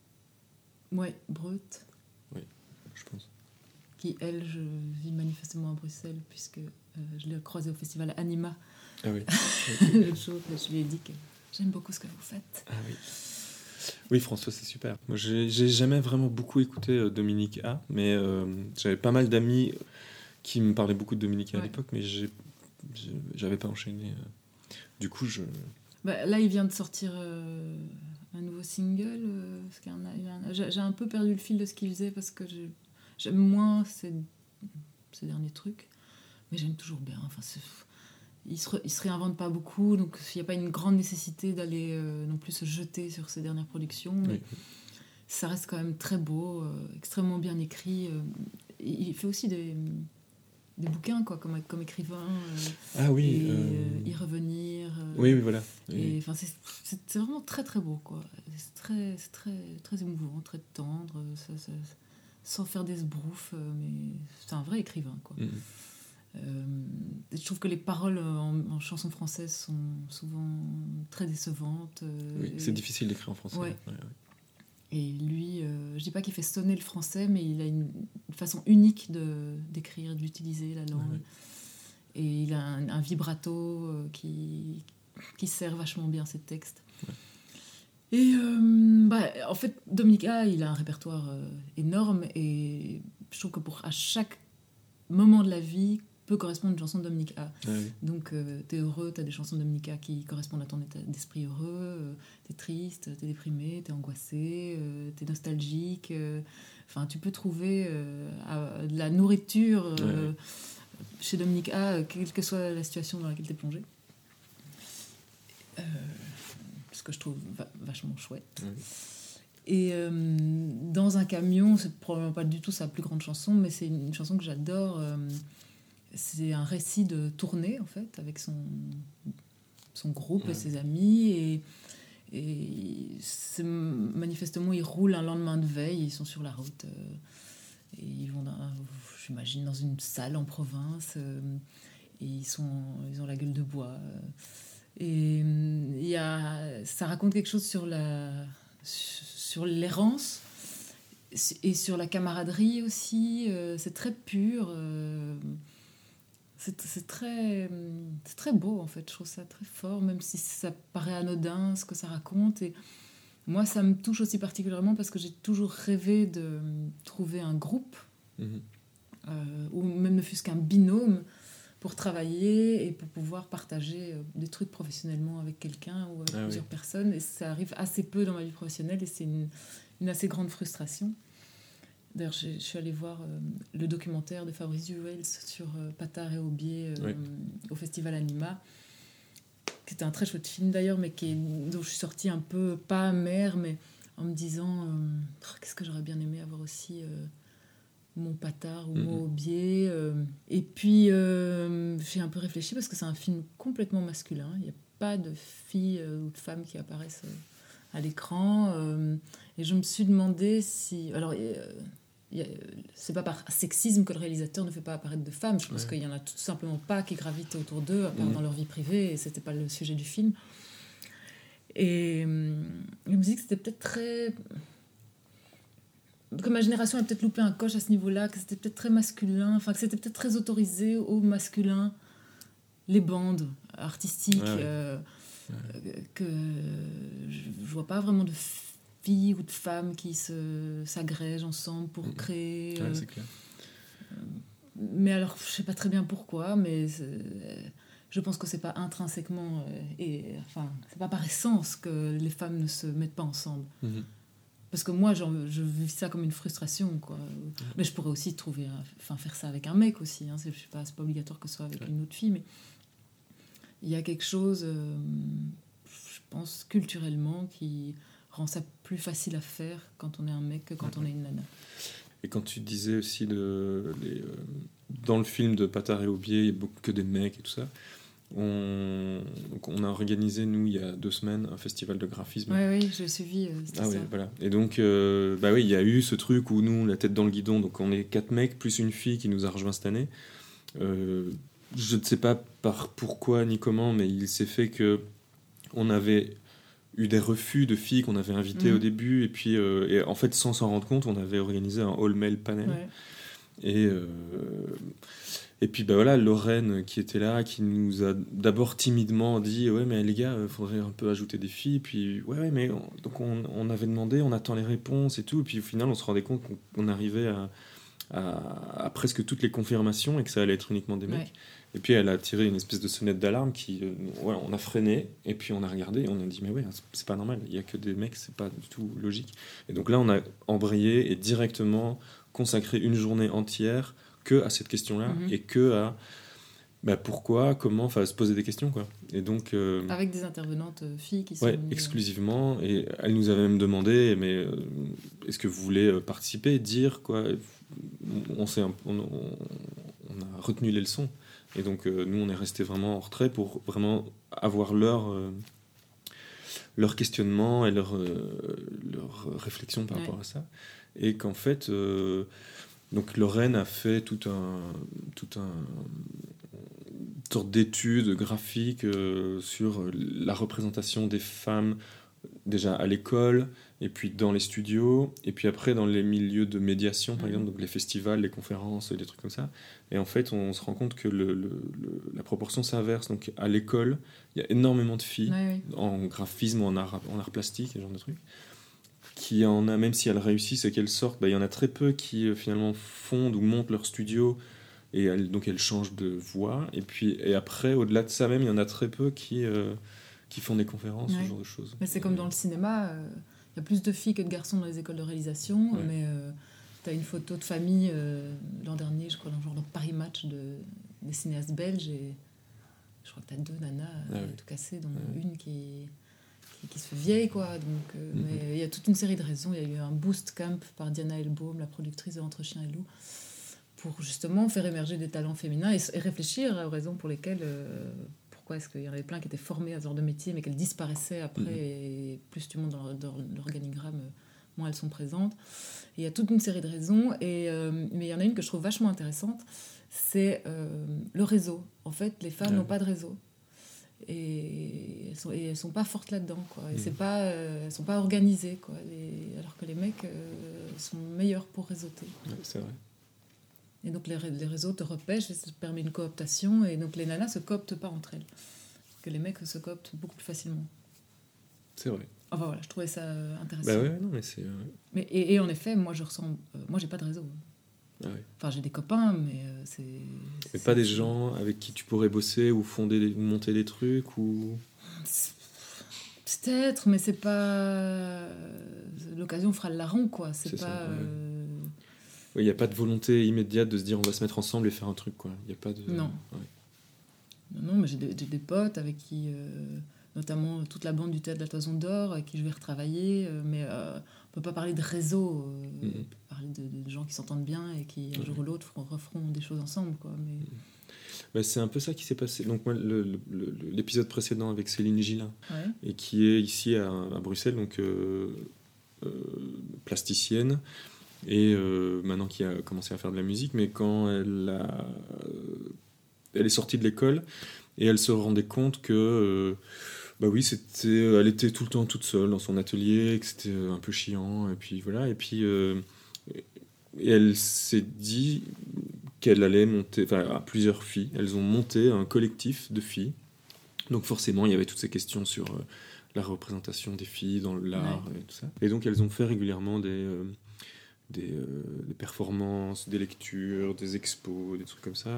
Oui, Breut. Oui, je pense. Qui, elle, je vis manifestement à Bruxelles, puisque euh, je l'ai croisée au festival Anima. Ah oui. Le jour, je lui ai dit que j'aime beaucoup ce que vous faites. Ah oui. Oui, François, c'est super. Moi, j'ai, j'ai jamais vraiment beaucoup écouté euh, Dominique A, mais euh, j'avais pas mal d'amis qui me parlaient beaucoup de Dominique A ouais. à l'époque, mais j'ai, j'ai, j'avais pas enchaîné. Euh. Du coup, je... Bah, là, il vient de sortir euh, un nouveau single. Euh, parce qu'il y en a, il y en a, j'ai, j'ai un peu perdu le fil de ce qu'il faisait, parce que j'ai, j'aime moins ces, ces derniers trucs, mais j'aime toujours bien. Enfin, c'est... Il se, re, il se réinvente pas beaucoup, donc il n'y a pas une grande nécessité d'aller euh, non plus se jeter sur ses dernières productions. Mais oui. Ça reste quand même très beau, euh, extrêmement bien écrit. Euh, il fait aussi des, des bouquins, quoi, comme, comme écrivain. Euh, ah oui. Et, euh... y revenir. Euh, oui, oui, voilà. Et, enfin, c'est, c'est, c'est vraiment très très beau, quoi. C'est très, c'est très, très émouvant, très tendre, ça, ça, sans faire des sbroufs, mais c'est un vrai écrivain, quoi. Mm. Euh, je trouve que les paroles en, en chansons françaises sont souvent très décevantes. Euh, oui, c'est difficile d'écrire en français. Ouais. Ouais, ouais. Et lui, euh, je dis pas qu'il fait sonner le français, mais il a une, une façon unique de, d'écrire, d'utiliser la langue. Ouais, ouais. Et il a un, un vibrato euh, qui, qui sert vachement bien ses textes. Ouais. Et euh, bah, en fait, Dominique A, il a un répertoire euh, énorme, et je trouve que pour à chaque moment de la vie peut correspondre à une chanson de Dominique A. Ah oui. Donc, euh, t'es heureux, t'as des chansons de Dominique A qui correspondent à ton état d'esprit heureux, euh, t'es triste, t'es déprimé, t'es angoissé, euh, t'es nostalgique. Enfin, euh, tu peux trouver euh, à, de la nourriture euh, ouais. chez Dominique A, quelle que soit la situation dans laquelle t'es plongé. Euh, ce que je trouve va- vachement chouette. Ouais. Et euh, Dans un camion, c'est probablement pas du tout sa plus grande chanson, mais c'est une, une chanson que j'adore. Euh, c'est un récit de tournée, en fait, avec son, son groupe ouais. et ses amis. Et, et c'est, manifestement, ils roulent un lendemain de veille, ils sont sur la route. Euh, Et ils vont, dans, j'imagine, dans une salle en province. Euh, et ils, sont, ils ont la gueule de bois. Et il y a, ça raconte quelque chose sur, la, sur l'errance et sur la camaraderie aussi. Euh, c'est très pur. Euh, c'est, c'est, très, c'est très beau, en fait. Je trouve ça très fort, même si ça paraît anodin, ce que ça raconte. Et moi, ça me touche aussi particulièrement parce que j'ai toujours rêvé de trouver un groupe, mmh. euh, ou même ne fût-ce qu'un binôme, pour travailler et pour pouvoir partager des trucs professionnellement avec quelqu'un ou avec ah plusieurs oui. personnes. Et ça arrive assez peu dans ma vie professionnelle et c'est une, une assez grande frustration. D'ailleurs, je suis allée voir euh, le documentaire de Fabrice Duels sur euh, Patard et Aubier euh, oui. au Festival Anima, qui était un très chouette film d'ailleurs, mais qui est, dont je suis sortie un peu, pas amère, mais en me disant euh, oh, qu'est-ce que j'aurais bien aimé avoir aussi... Euh, mon Patard ou mm-hmm. mon Aubier. Euh, et puis, euh, j'ai un peu réfléchi parce que c'est un film complètement masculin. Il n'y a pas de filles euh, ou de femmes qui apparaissent euh, à l'écran. Euh, et je me suis demandé si... Alors, euh, y a, c'est pas par sexisme que le réalisateur ne fait pas apparaître de femmes. Je pense ouais. qu'il n'y en a tout simplement pas qui gravitent autour d'eux, à part mm-hmm. dans leur vie privée. Et ce n'était pas le sujet du film. Et euh, je me dis que c'était peut-être très... que ma génération a peut-être loupé un coche à ce niveau-là, que c'était peut-être très masculin, enfin que c'était peut-être très autorisé au masculin, les bandes artistiques, ouais, euh, ouais. que je, je vois pas vraiment de filles ou de femmes qui se, s'agrègent ensemble pour mmh. créer. Ouais, euh, c'est clair. Mais alors, je sais pas très bien pourquoi, mais je pense que c'est pas intrinsèquement, et, enfin, c'est pas par essence que les femmes ne se mettent pas ensemble. Mmh. Parce que moi, genre, je vis ça comme une frustration, quoi. Mais je pourrais aussi trouver, enfin, faire ça avec un mec aussi. Hein. C'est, je sais pas, c'est pas obligatoire que ce soit avec ouais. une autre fille, mais il y a quelque chose, euh, je pense, culturellement, qui rend ça plus facile à faire quand on est un mec que quand ouais. on est une nana. Et quand tu disais aussi de, les, euh, dans le film de Patard et Aubier, il y a beaucoup que des mecs et tout ça. On, donc on a organisé, nous, il y a deux semaines, un festival de graphisme. Oui, oui, je l'ai suivi. Euh, ah oui, voilà. Et donc, euh, bah oui, il y a eu ce truc où nous, la tête dans le guidon, donc on est quatre mecs, plus une fille qui nous a rejoint cette année. Euh, je ne sais pas par pourquoi ni comment, mais il s'est fait qu'on avait eu des refus de filles qu'on avait invitées mmh. au début, et puis, euh, et en fait, sans s'en rendre compte, on avait organisé un all-male panel. Ouais. Et... Euh, Et puis bah voilà, Lorraine qui était là, qui nous a d'abord timidement dit ouais mais les gars, il faudrait un peu ajouter des filles. Puis ouais, ouais mais on, donc on, on avait demandé, on attend les réponses et tout. Et puis au final, on se rendait compte qu'on, qu'on arrivait à, à, à presque toutes les confirmations et que ça allait être uniquement des mecs. Ouais. Et puis elle a tiré une espèce de sonnette d'alarme qui, euh, voilà, on a freiné et puis on a regardé et on a dit mais ouais, c'est pas normal, il y a que des mecs, c'est pas du tout logique. Et donc là, on a embrayé et directement consacré une journée entière que à cette question-là mmh. et que à bah, pourquoi, comment, enfin se poser des questions quoi. Et donc euh, avec des intervenantes filles qui sont ouais, venues, exclusivement euh... et elle nous avait même demandé mais euh, est-ce que vous voulez participer, dire quoi. On s'est on, on, on a retenu les leçons et donc euh, nous on est resté vraiment en retrait pour vraiment avoir leur euh, leur questionnement et leur euh, leur réflexion par ouais. rapport à ça et qu'en fait euh, donc Lorraine a fait tout un, tout un une sorte d'étude graphique euh, sur la représentation des femmes déjà à l'école et puis dans les studios et puis après dans les milieux de médiation par mmh. exemple, donc les festivals, les conférences, des trucs comme ça. Et en fait, on se rend compte que le, le, le, la proportion s'inverse. Donc à l'école, il y a énormément de filles ouais, oui. en graphisme, en art, en art plastique, ce genre de trucs. Qui en a, même si elles réussissent et qu'elles sortent, bah, il y en a très peu qui euh, finalement fondent ou montent leur studio et elles, donc elles changent de voie. Et puis et après, au-delà de ça même, il y en a très peu qui, euh, qui font des conférences, ouais. ce genre de choses. Mais c'est et comme euh... dans le cinéma, il euh, y a plus de filles que de garçons dans les écoles de réalisation, ouais. mais euh, tu as une photo de famille euh, l'an dernier, je crois, dans, genre, dans Paris Match de, des cinéastes belges, et je crois que tu as deux nanas ah, euh, oui. tout cassées, dont ah, une qui... qui se fait vieille, quoi. Donc, euh, mm-hmm. mais il y a toute une série de raisons. Il y a eu un boost camp par Diana Elbaum, la productrice de Entre Chien et Loup, pour justement faire émerger des talents féminins et, et réfléchir aux raisons pour lesquelles, euh, pourquoi est-ce qu'il y en avait plein qui étaient formés à ce genre de métier, mais qu'elles disparaissaient après, mm-hmm. et plus tu montes dans, dans l'organigramme, moins elles sont présentes. Et il y a toute une série de raisons, et, euh, mais il y en a une que je trouve vachement intéressante, c'est euh, le réseau. En fait, les femmes ouais. n'ont pas de réseau. Et elles sont, et elles sont pas fortes là-dedans, quoi. Et mmh. c'est pas, euh, elles sont pas organisées, quoi. Les, alors que les mecs euh, sont meilleurs pour réseauter. Ouais, c'est vrai. Et donc les, les réseaux te repêchent, et ça te permet une cooptation, et donc les nanas se cooptent pas entre elles, que les mecs se cooptent beaucoup plus facilement. C'est vrai. Enfin voilà, je trouvais ça intéressant. Bah ouais, non mais c'est. Ouais. Mais et, et en effet, moi je ressens, euh, moi j'ai pas de réseau. Ah ouais. Enfin, j'ai des copains, mais euh, c'est... Mais c'est, pas des c'est... gens avec qui tu pourrais bosser ou fonder des, ou monter des trucs ou... Peut-être, mais c'est pas... L'occasion fera le larron, quoi. C'est, c'est pas... Il ouais. euh... ouais, n'y a pas de volonté immédiate de se dire on va se mettre ensemble et faire un truc, quoi. Il y a pas de... Non. Ouais. Non, non, mais j'ai des, j'ai des potes avec qui... Euh, notamment toute la bande du Théâtre de la Toison d'Or, avec qui je vais retravailler, euh, mais... Euh, on peut pas parler de réseau, euh, mmh. on peut parler de, de gens qui s'entendent bien et qui, un mmh. jour ou l'autre, feront, referont des choses ensemble, quoi. Mais... Mmh. Bah, c'est un peu ça qui s'est passé. Donc, moi, le, le, le, l'épisode précédent avec Céline Gillin, ouais. et qui est ici à, à Bruxelles, donc euh, euh, plasticienne, et euh, maintenant qui a commencé à faire de la musique, mais quand elle, a, euh, elle est sortie de l'école, et elle se rendait compte que... Euh, Bah oui, c'était, elle était tout le temps toute seule dans son atelier, que c'était un peu chiant, et puis voilà. Et puis, euh, et elle s'est dit qu'elle allait monter, enfin, à plusieurs filles, elles ont monté un collectif de filles. Donc forcément, il y avait toutes ces questions sur euh, la représentation des filles dans l'art ouais. et tout ça. Et donc elles ont fait régulièrement des, euh, des, euh, des performances, des lectures, des expos, des trucs comme ça,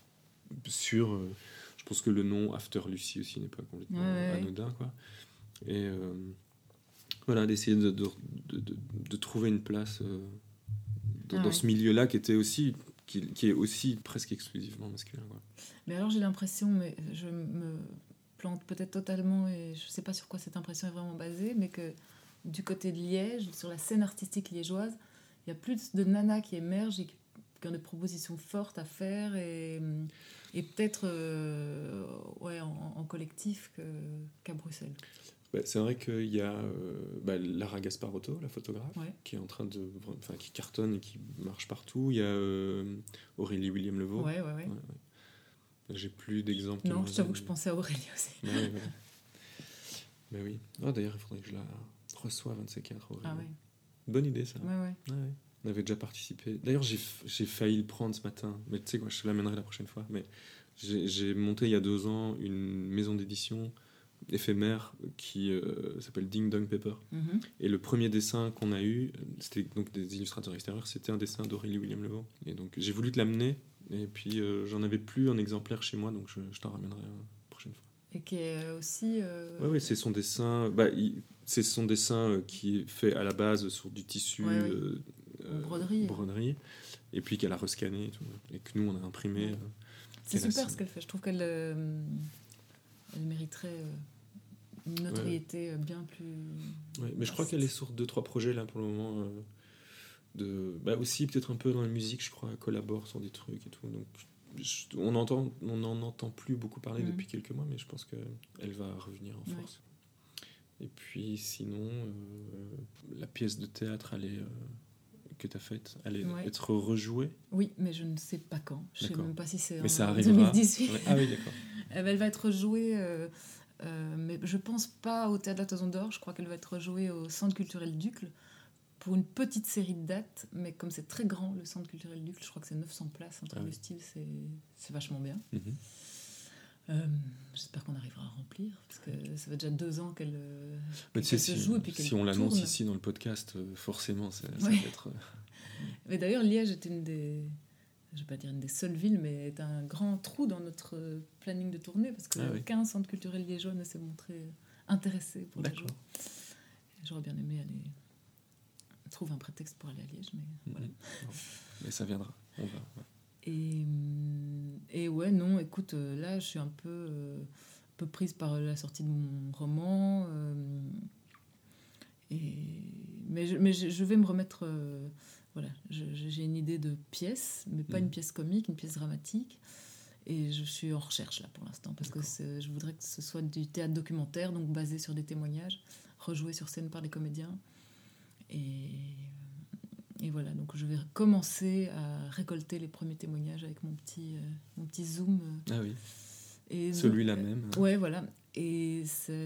sur... Euh, Je pense que le nom After Lucie aussi n'est pas complètement ouais, anodin, quoi. Et euh, voilà, d'essayer de, de, de, de, de trouver une place euh, dans, ah, dans ouais. ce milieu-là qui était aussi, qui, qui est aussi presque exclusivement masculin, quoi. Mais alors j'ai l'impression, mais je me plante peut-être totalement et je sais pas sur quoi cette impression est vraiment basée, mais que du côté de Liège, sur la scène artistique liégeoise, il y a plus de nanas qui émergent et qui, qui ont des propositions fortes à faire et et peut-être euh, ouais, en, en collectif que, qu'à Bruxelles. Bah, c'est vrai qu'il y a euh, bah, Lara Gasparotto, la photographe, ouais. qui est en train de, enfin, qui cartonne et qui marche partout. Il y a euh, Aurélie William Levaux. Ouais, ouais, ouais. ouais, ouais. J'ai plus d'exemples. Non, je t'avoue que je pensais à Aurélie aussi. Ouais, ouais, ouais. Mais oui. Ah, d'ailleurs, il faudrait que je la reçoive un de ces quatre. Aurélie. Ah ouais. Bonne idée, ça. Ouais, ouais. ouais, ouais. On avait déjà participé. D'ailleurs, j'ai, j'ai failli le prendre ce matin. Mais tu sais quoi, je te l'amènerai la prochaine fois. Mais j'ai, j'ai monté il y a deux ans une maison d'édition éphémère qui euh, s'appelle Ding Dong Paper. Mm-hmm. Et le premier dessin qu'on a eu, c'était donc des illustrateurs extérieurs, c'était un dessin d'Aurélie William Levaux. Et donc j'ai voulu te l'amener. Et puis euh, j'en avais plus un exemplaire chez moi, donc je, je t'en ramènerai la prochaine fois. Et qui est aussi... Euh... Ouais, ouais, c'est son dessin... Bah, il, c'est son dessin qui est fait à la base sur du tissu... Ouais, ouais. Euh, Euh, broderie. broderie, et puis qu'elle a rescanné et, tout, et que nous on a imprimé. Ouais. Euh, c'est super a... ce qu'elle fait. Je trouve qu'elle euh, elle mériterait euh, une notoriété ouais. bien plus. Ouais, mais je crois qu'elle est sur deux trois projets là pour le moment. Euh, de, bah aussi peut-être un peu dans la musique, je crois, elle collabore sur des trucs et tout. Donc je, on entend, on n'en entend plus beaucoup parler mmh. depuis quelques mois, mais je pense qu'elle va revenir en force. Ouais. Et puis sinon, euh, la pièce de théâtre, elle est. Euh, que tu as faite, elle va ouais. être rejouée. Oui, mais je ne sais pas quand. Je ne sais même pas si c'est mais en deux mille dix-huit. Ouais. Ah oui, d'accord. Elle va être rejouée, euh, euh, mais je ne pense pas au Théâtre de la Toison d'Or. Je crois qu'elle va être rejouée au Centre culturel Ducle pour une petite série de dates. Mais comme c'est très grand, le Centre culturel Ducle, je crois que c'est neuf cents places. Un truc ah oui. de style, c'est, c'est vachement bien. Mm-hmm. Euh, j'espère qu'on arrivera à remplir parce que ça fait déjà deux ans qu'elle, qu'elle se si, joue et puis qu'elle si on l'annonce tourne. ici dans le podcast, forcément ça, ça ouais. va être... Mais d'ailleurs Liège est une des, je vais pas dire une des seules villes, mais est un grand trou dans notre planning de tournée parce que ah, aucun oui. centre culturel liégeois ne s'est montré intéressé pour la jouer. J'aurais bien aimé aller trouver un prétexte pour aller à Liège, mais mmh. voilà. Non. Mais ça viendra, on va. Ouais. Et, et ouais, non, écoute, là, je suis un peu, euh, un peu prise par la sortie de mon roman. Euh, et, mais, je, mais je, je vais me remettre... Euh, voilà, je, j'ai une idée de pièce, mais pas mmh. une pièce comique, une pièce dramatique. Et je suis en recherche, là, pour l'instant, parce D'accord. que c'est, je voudrais que ce soit du théâtre documentaire, donc basé sur des témoignages, rejoué sur scène par les comédiens. Et, et voilà, donc je vais commencer à récolter les premiers témoignages avec mon petit, euh, mon petit Zoom. Ah oui, et celui-là donc, même. Ouais, voilà. Et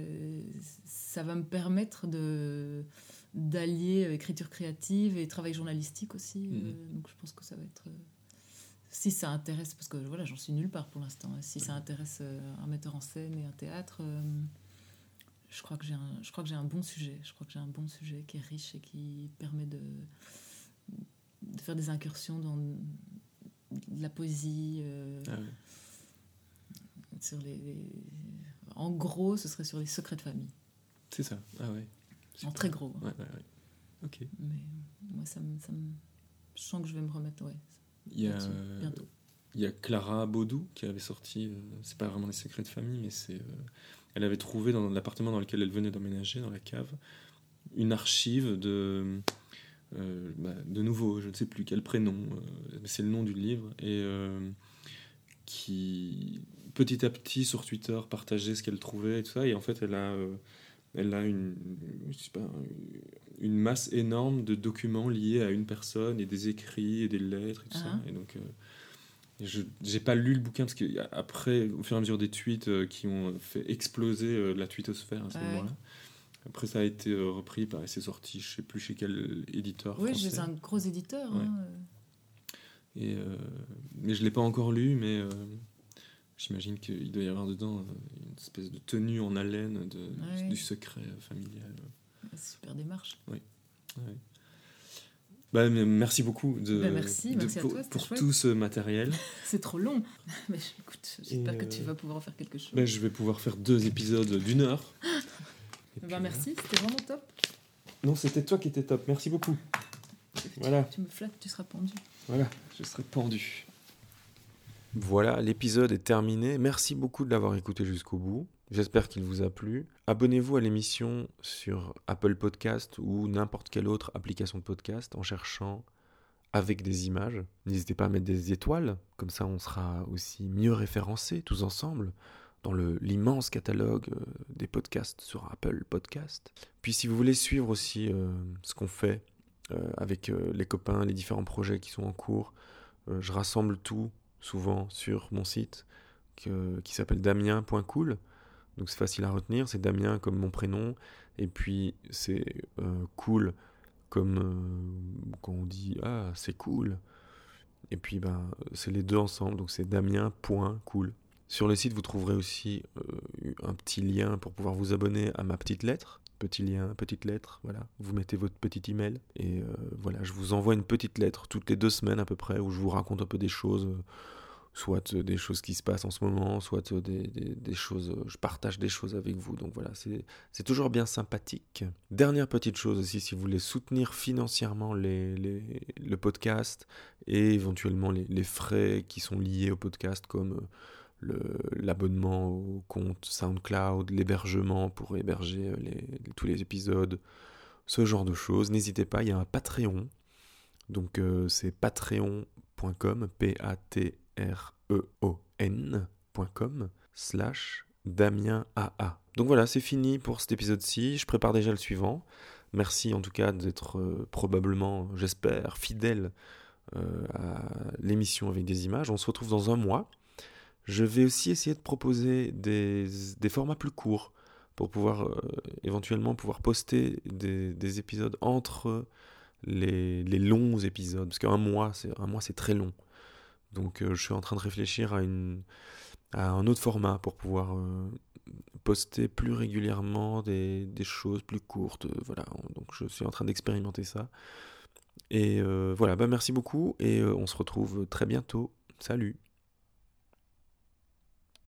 ça va me permettre de, d'allier écriture créative et travail journalistique aussi. Mmh. Euh, donc je pense que ça va être... Euh, si ça intéresse, parce que voilà, j'en suis nulle part pour l'instant, si ça intéresse euh, un metteur en scène et un théâtre, euh, je crois que j'ai un, je crois que j'ai un bon sujet. Je crois que j'ai un bon sujet qui est riche et qui permet de, de faire des incursions dans de la poésie. Euh, ah oui. Sur les, les, en gros, ce serait sur les secrets de famille. C'est ça. Ah ouais. Super. En très gros. Ouais, ouais, ouais. Ok. Mais moi, ça me, ça me, je sens que je vais me remettre. Ouais. Il y a, bientôt. Il y a Clara Baudou qui avait sorti, euh, c'est pas vraiment les secrets de famille, mais c'est, euh, elle avait trouvé dans l'appartement dans lequel elle venait d'emménager, dans la cave, une archive de, euh, bah, de nouveau, je ne sais plus quel prénom, euh, mais c'est le nom du livre, et euh, qui petit à petit sur Twitter partageait ce qu'elle trouvait et tout ça, et en fait elle a, euh, elle a une, je sais pas, une masse énorme de documents liés à une personne et des écrits et des lettres et tout uh-huh. ça. Et donc, euh, je j'ai pas lu le bouquin parce qu'après, au fur et à mesure des tweets euh, qui ont fait exploser euh, la tweetosphère à ce ouais. moment-là, après ça a été euh, repris, pareil, c'est sorti, je sais plus chez quel éditeur. Oui, c'est un gros éditeur. Ouais. Hein. Et, euh, mais je l'ai pas encore lu, mais euh, j'imagine qu'il doit y avoir dedans euh, une espèce de tenue en haleine de, ouais. du secret familial. Super démarche. Oui. oui. Bah, merci beaucoup de, bah merci, de, merci pour, à toi, pour tout ce matériel. C'est trop long. Mais écoute, j'espère Et que tu vas pouvoir en faire quelque chose. Bah, je vais pouvoir faire deux épisodes d'une heure. bah, puis, merci, c'était vraiment top. Non, c'était toi qui étais top. Merci beaucoup. Tu, voilà. Tu me flattes, tu seras pendu. Voilà, je serai pendu. Voilà, l'épisode est terminé. Merci beaucoup de l'avoir écouté jusqu'au bout. J'espère qu'il vous a plu. Abonnez-vous à l'émission sur Apple Podcast ou n'importe quelle autre application de podcast en cherchant avec des images. N'hésitez pas à mettre des étoiles, comme ça on sera aussi mieux référencés tous ensemble dans le, l'immense catalogue euh, des podcasts sur Apple Podcast. Puis si vous voulez suivre aussi euh, ce qu'on fait euh, avec euh, les copains, les différents projets qui sont en cours, euh, je rassemble tout souvent sur mon site que, qui s'appelle damien point cool. Donc c'est facile à retenir, c'est Damien comme mon prénom, et puis c'est euh, cool comme euh, quand on dit « Ah, c'est cool », et puis ben, c'est les deux ensemble, donc c'est damien point cool. Sur le site, vous trouverez aussi euh, un petit lien pour pouvoir vous abonner à ma petite lettre, petit lien, petite lettre, voilà, vous mettez votre petit email, et euh, voilà, je vous envoie une petite lettre toutes les deux semaines à peu près, où je vous raconte un peu des choses, euh, soit des choses qui se passent en ce moment, soit des, des, des choses, je partage des choses avec vous, donc voilà, c'est, c'est toujours bien sympathique. Dernière petite chose aussi, si vous voulez soutenir financièrement les, les, le podcast et éventuellement les, les frais qui sont liés au podcast, comme le, l'abonnement au compte SoundCloud, l'hébergement pour héberger les, les, tous les épisodes, ce genre de choses, n'hésitez pas, il y a un Patreon, donc euh, c'est patreon point com, P A T R E O N point com slash Damien A A. Donc voilà, c'est fini pour cet épisode-ci. Je prépare déjà le suivant. Merci en tout cas d'être euh, probablement, j'espère, fidèle euh, à l'émission avec des images. On se retrouve dans un mois. Je vais aussi essayer de proposer des, des formats plus courts pour pouvoir euh, éventuellement pouvoir poster des, des épisodes entre les, les longs épisodes. Parce qu'un mois, c'est, un mois, c'est très long. Donc euh, je suis en train de réfléchir à, une, à un autre format pour pouvoir euh, poster plus régulièrement des, des choses plus courtes. Euh, voilà, donc je suis en train d'expérimenter ça. Et euh, voilà, bah merci beaucoup et euh, on se retrouve très bientôt. Salut!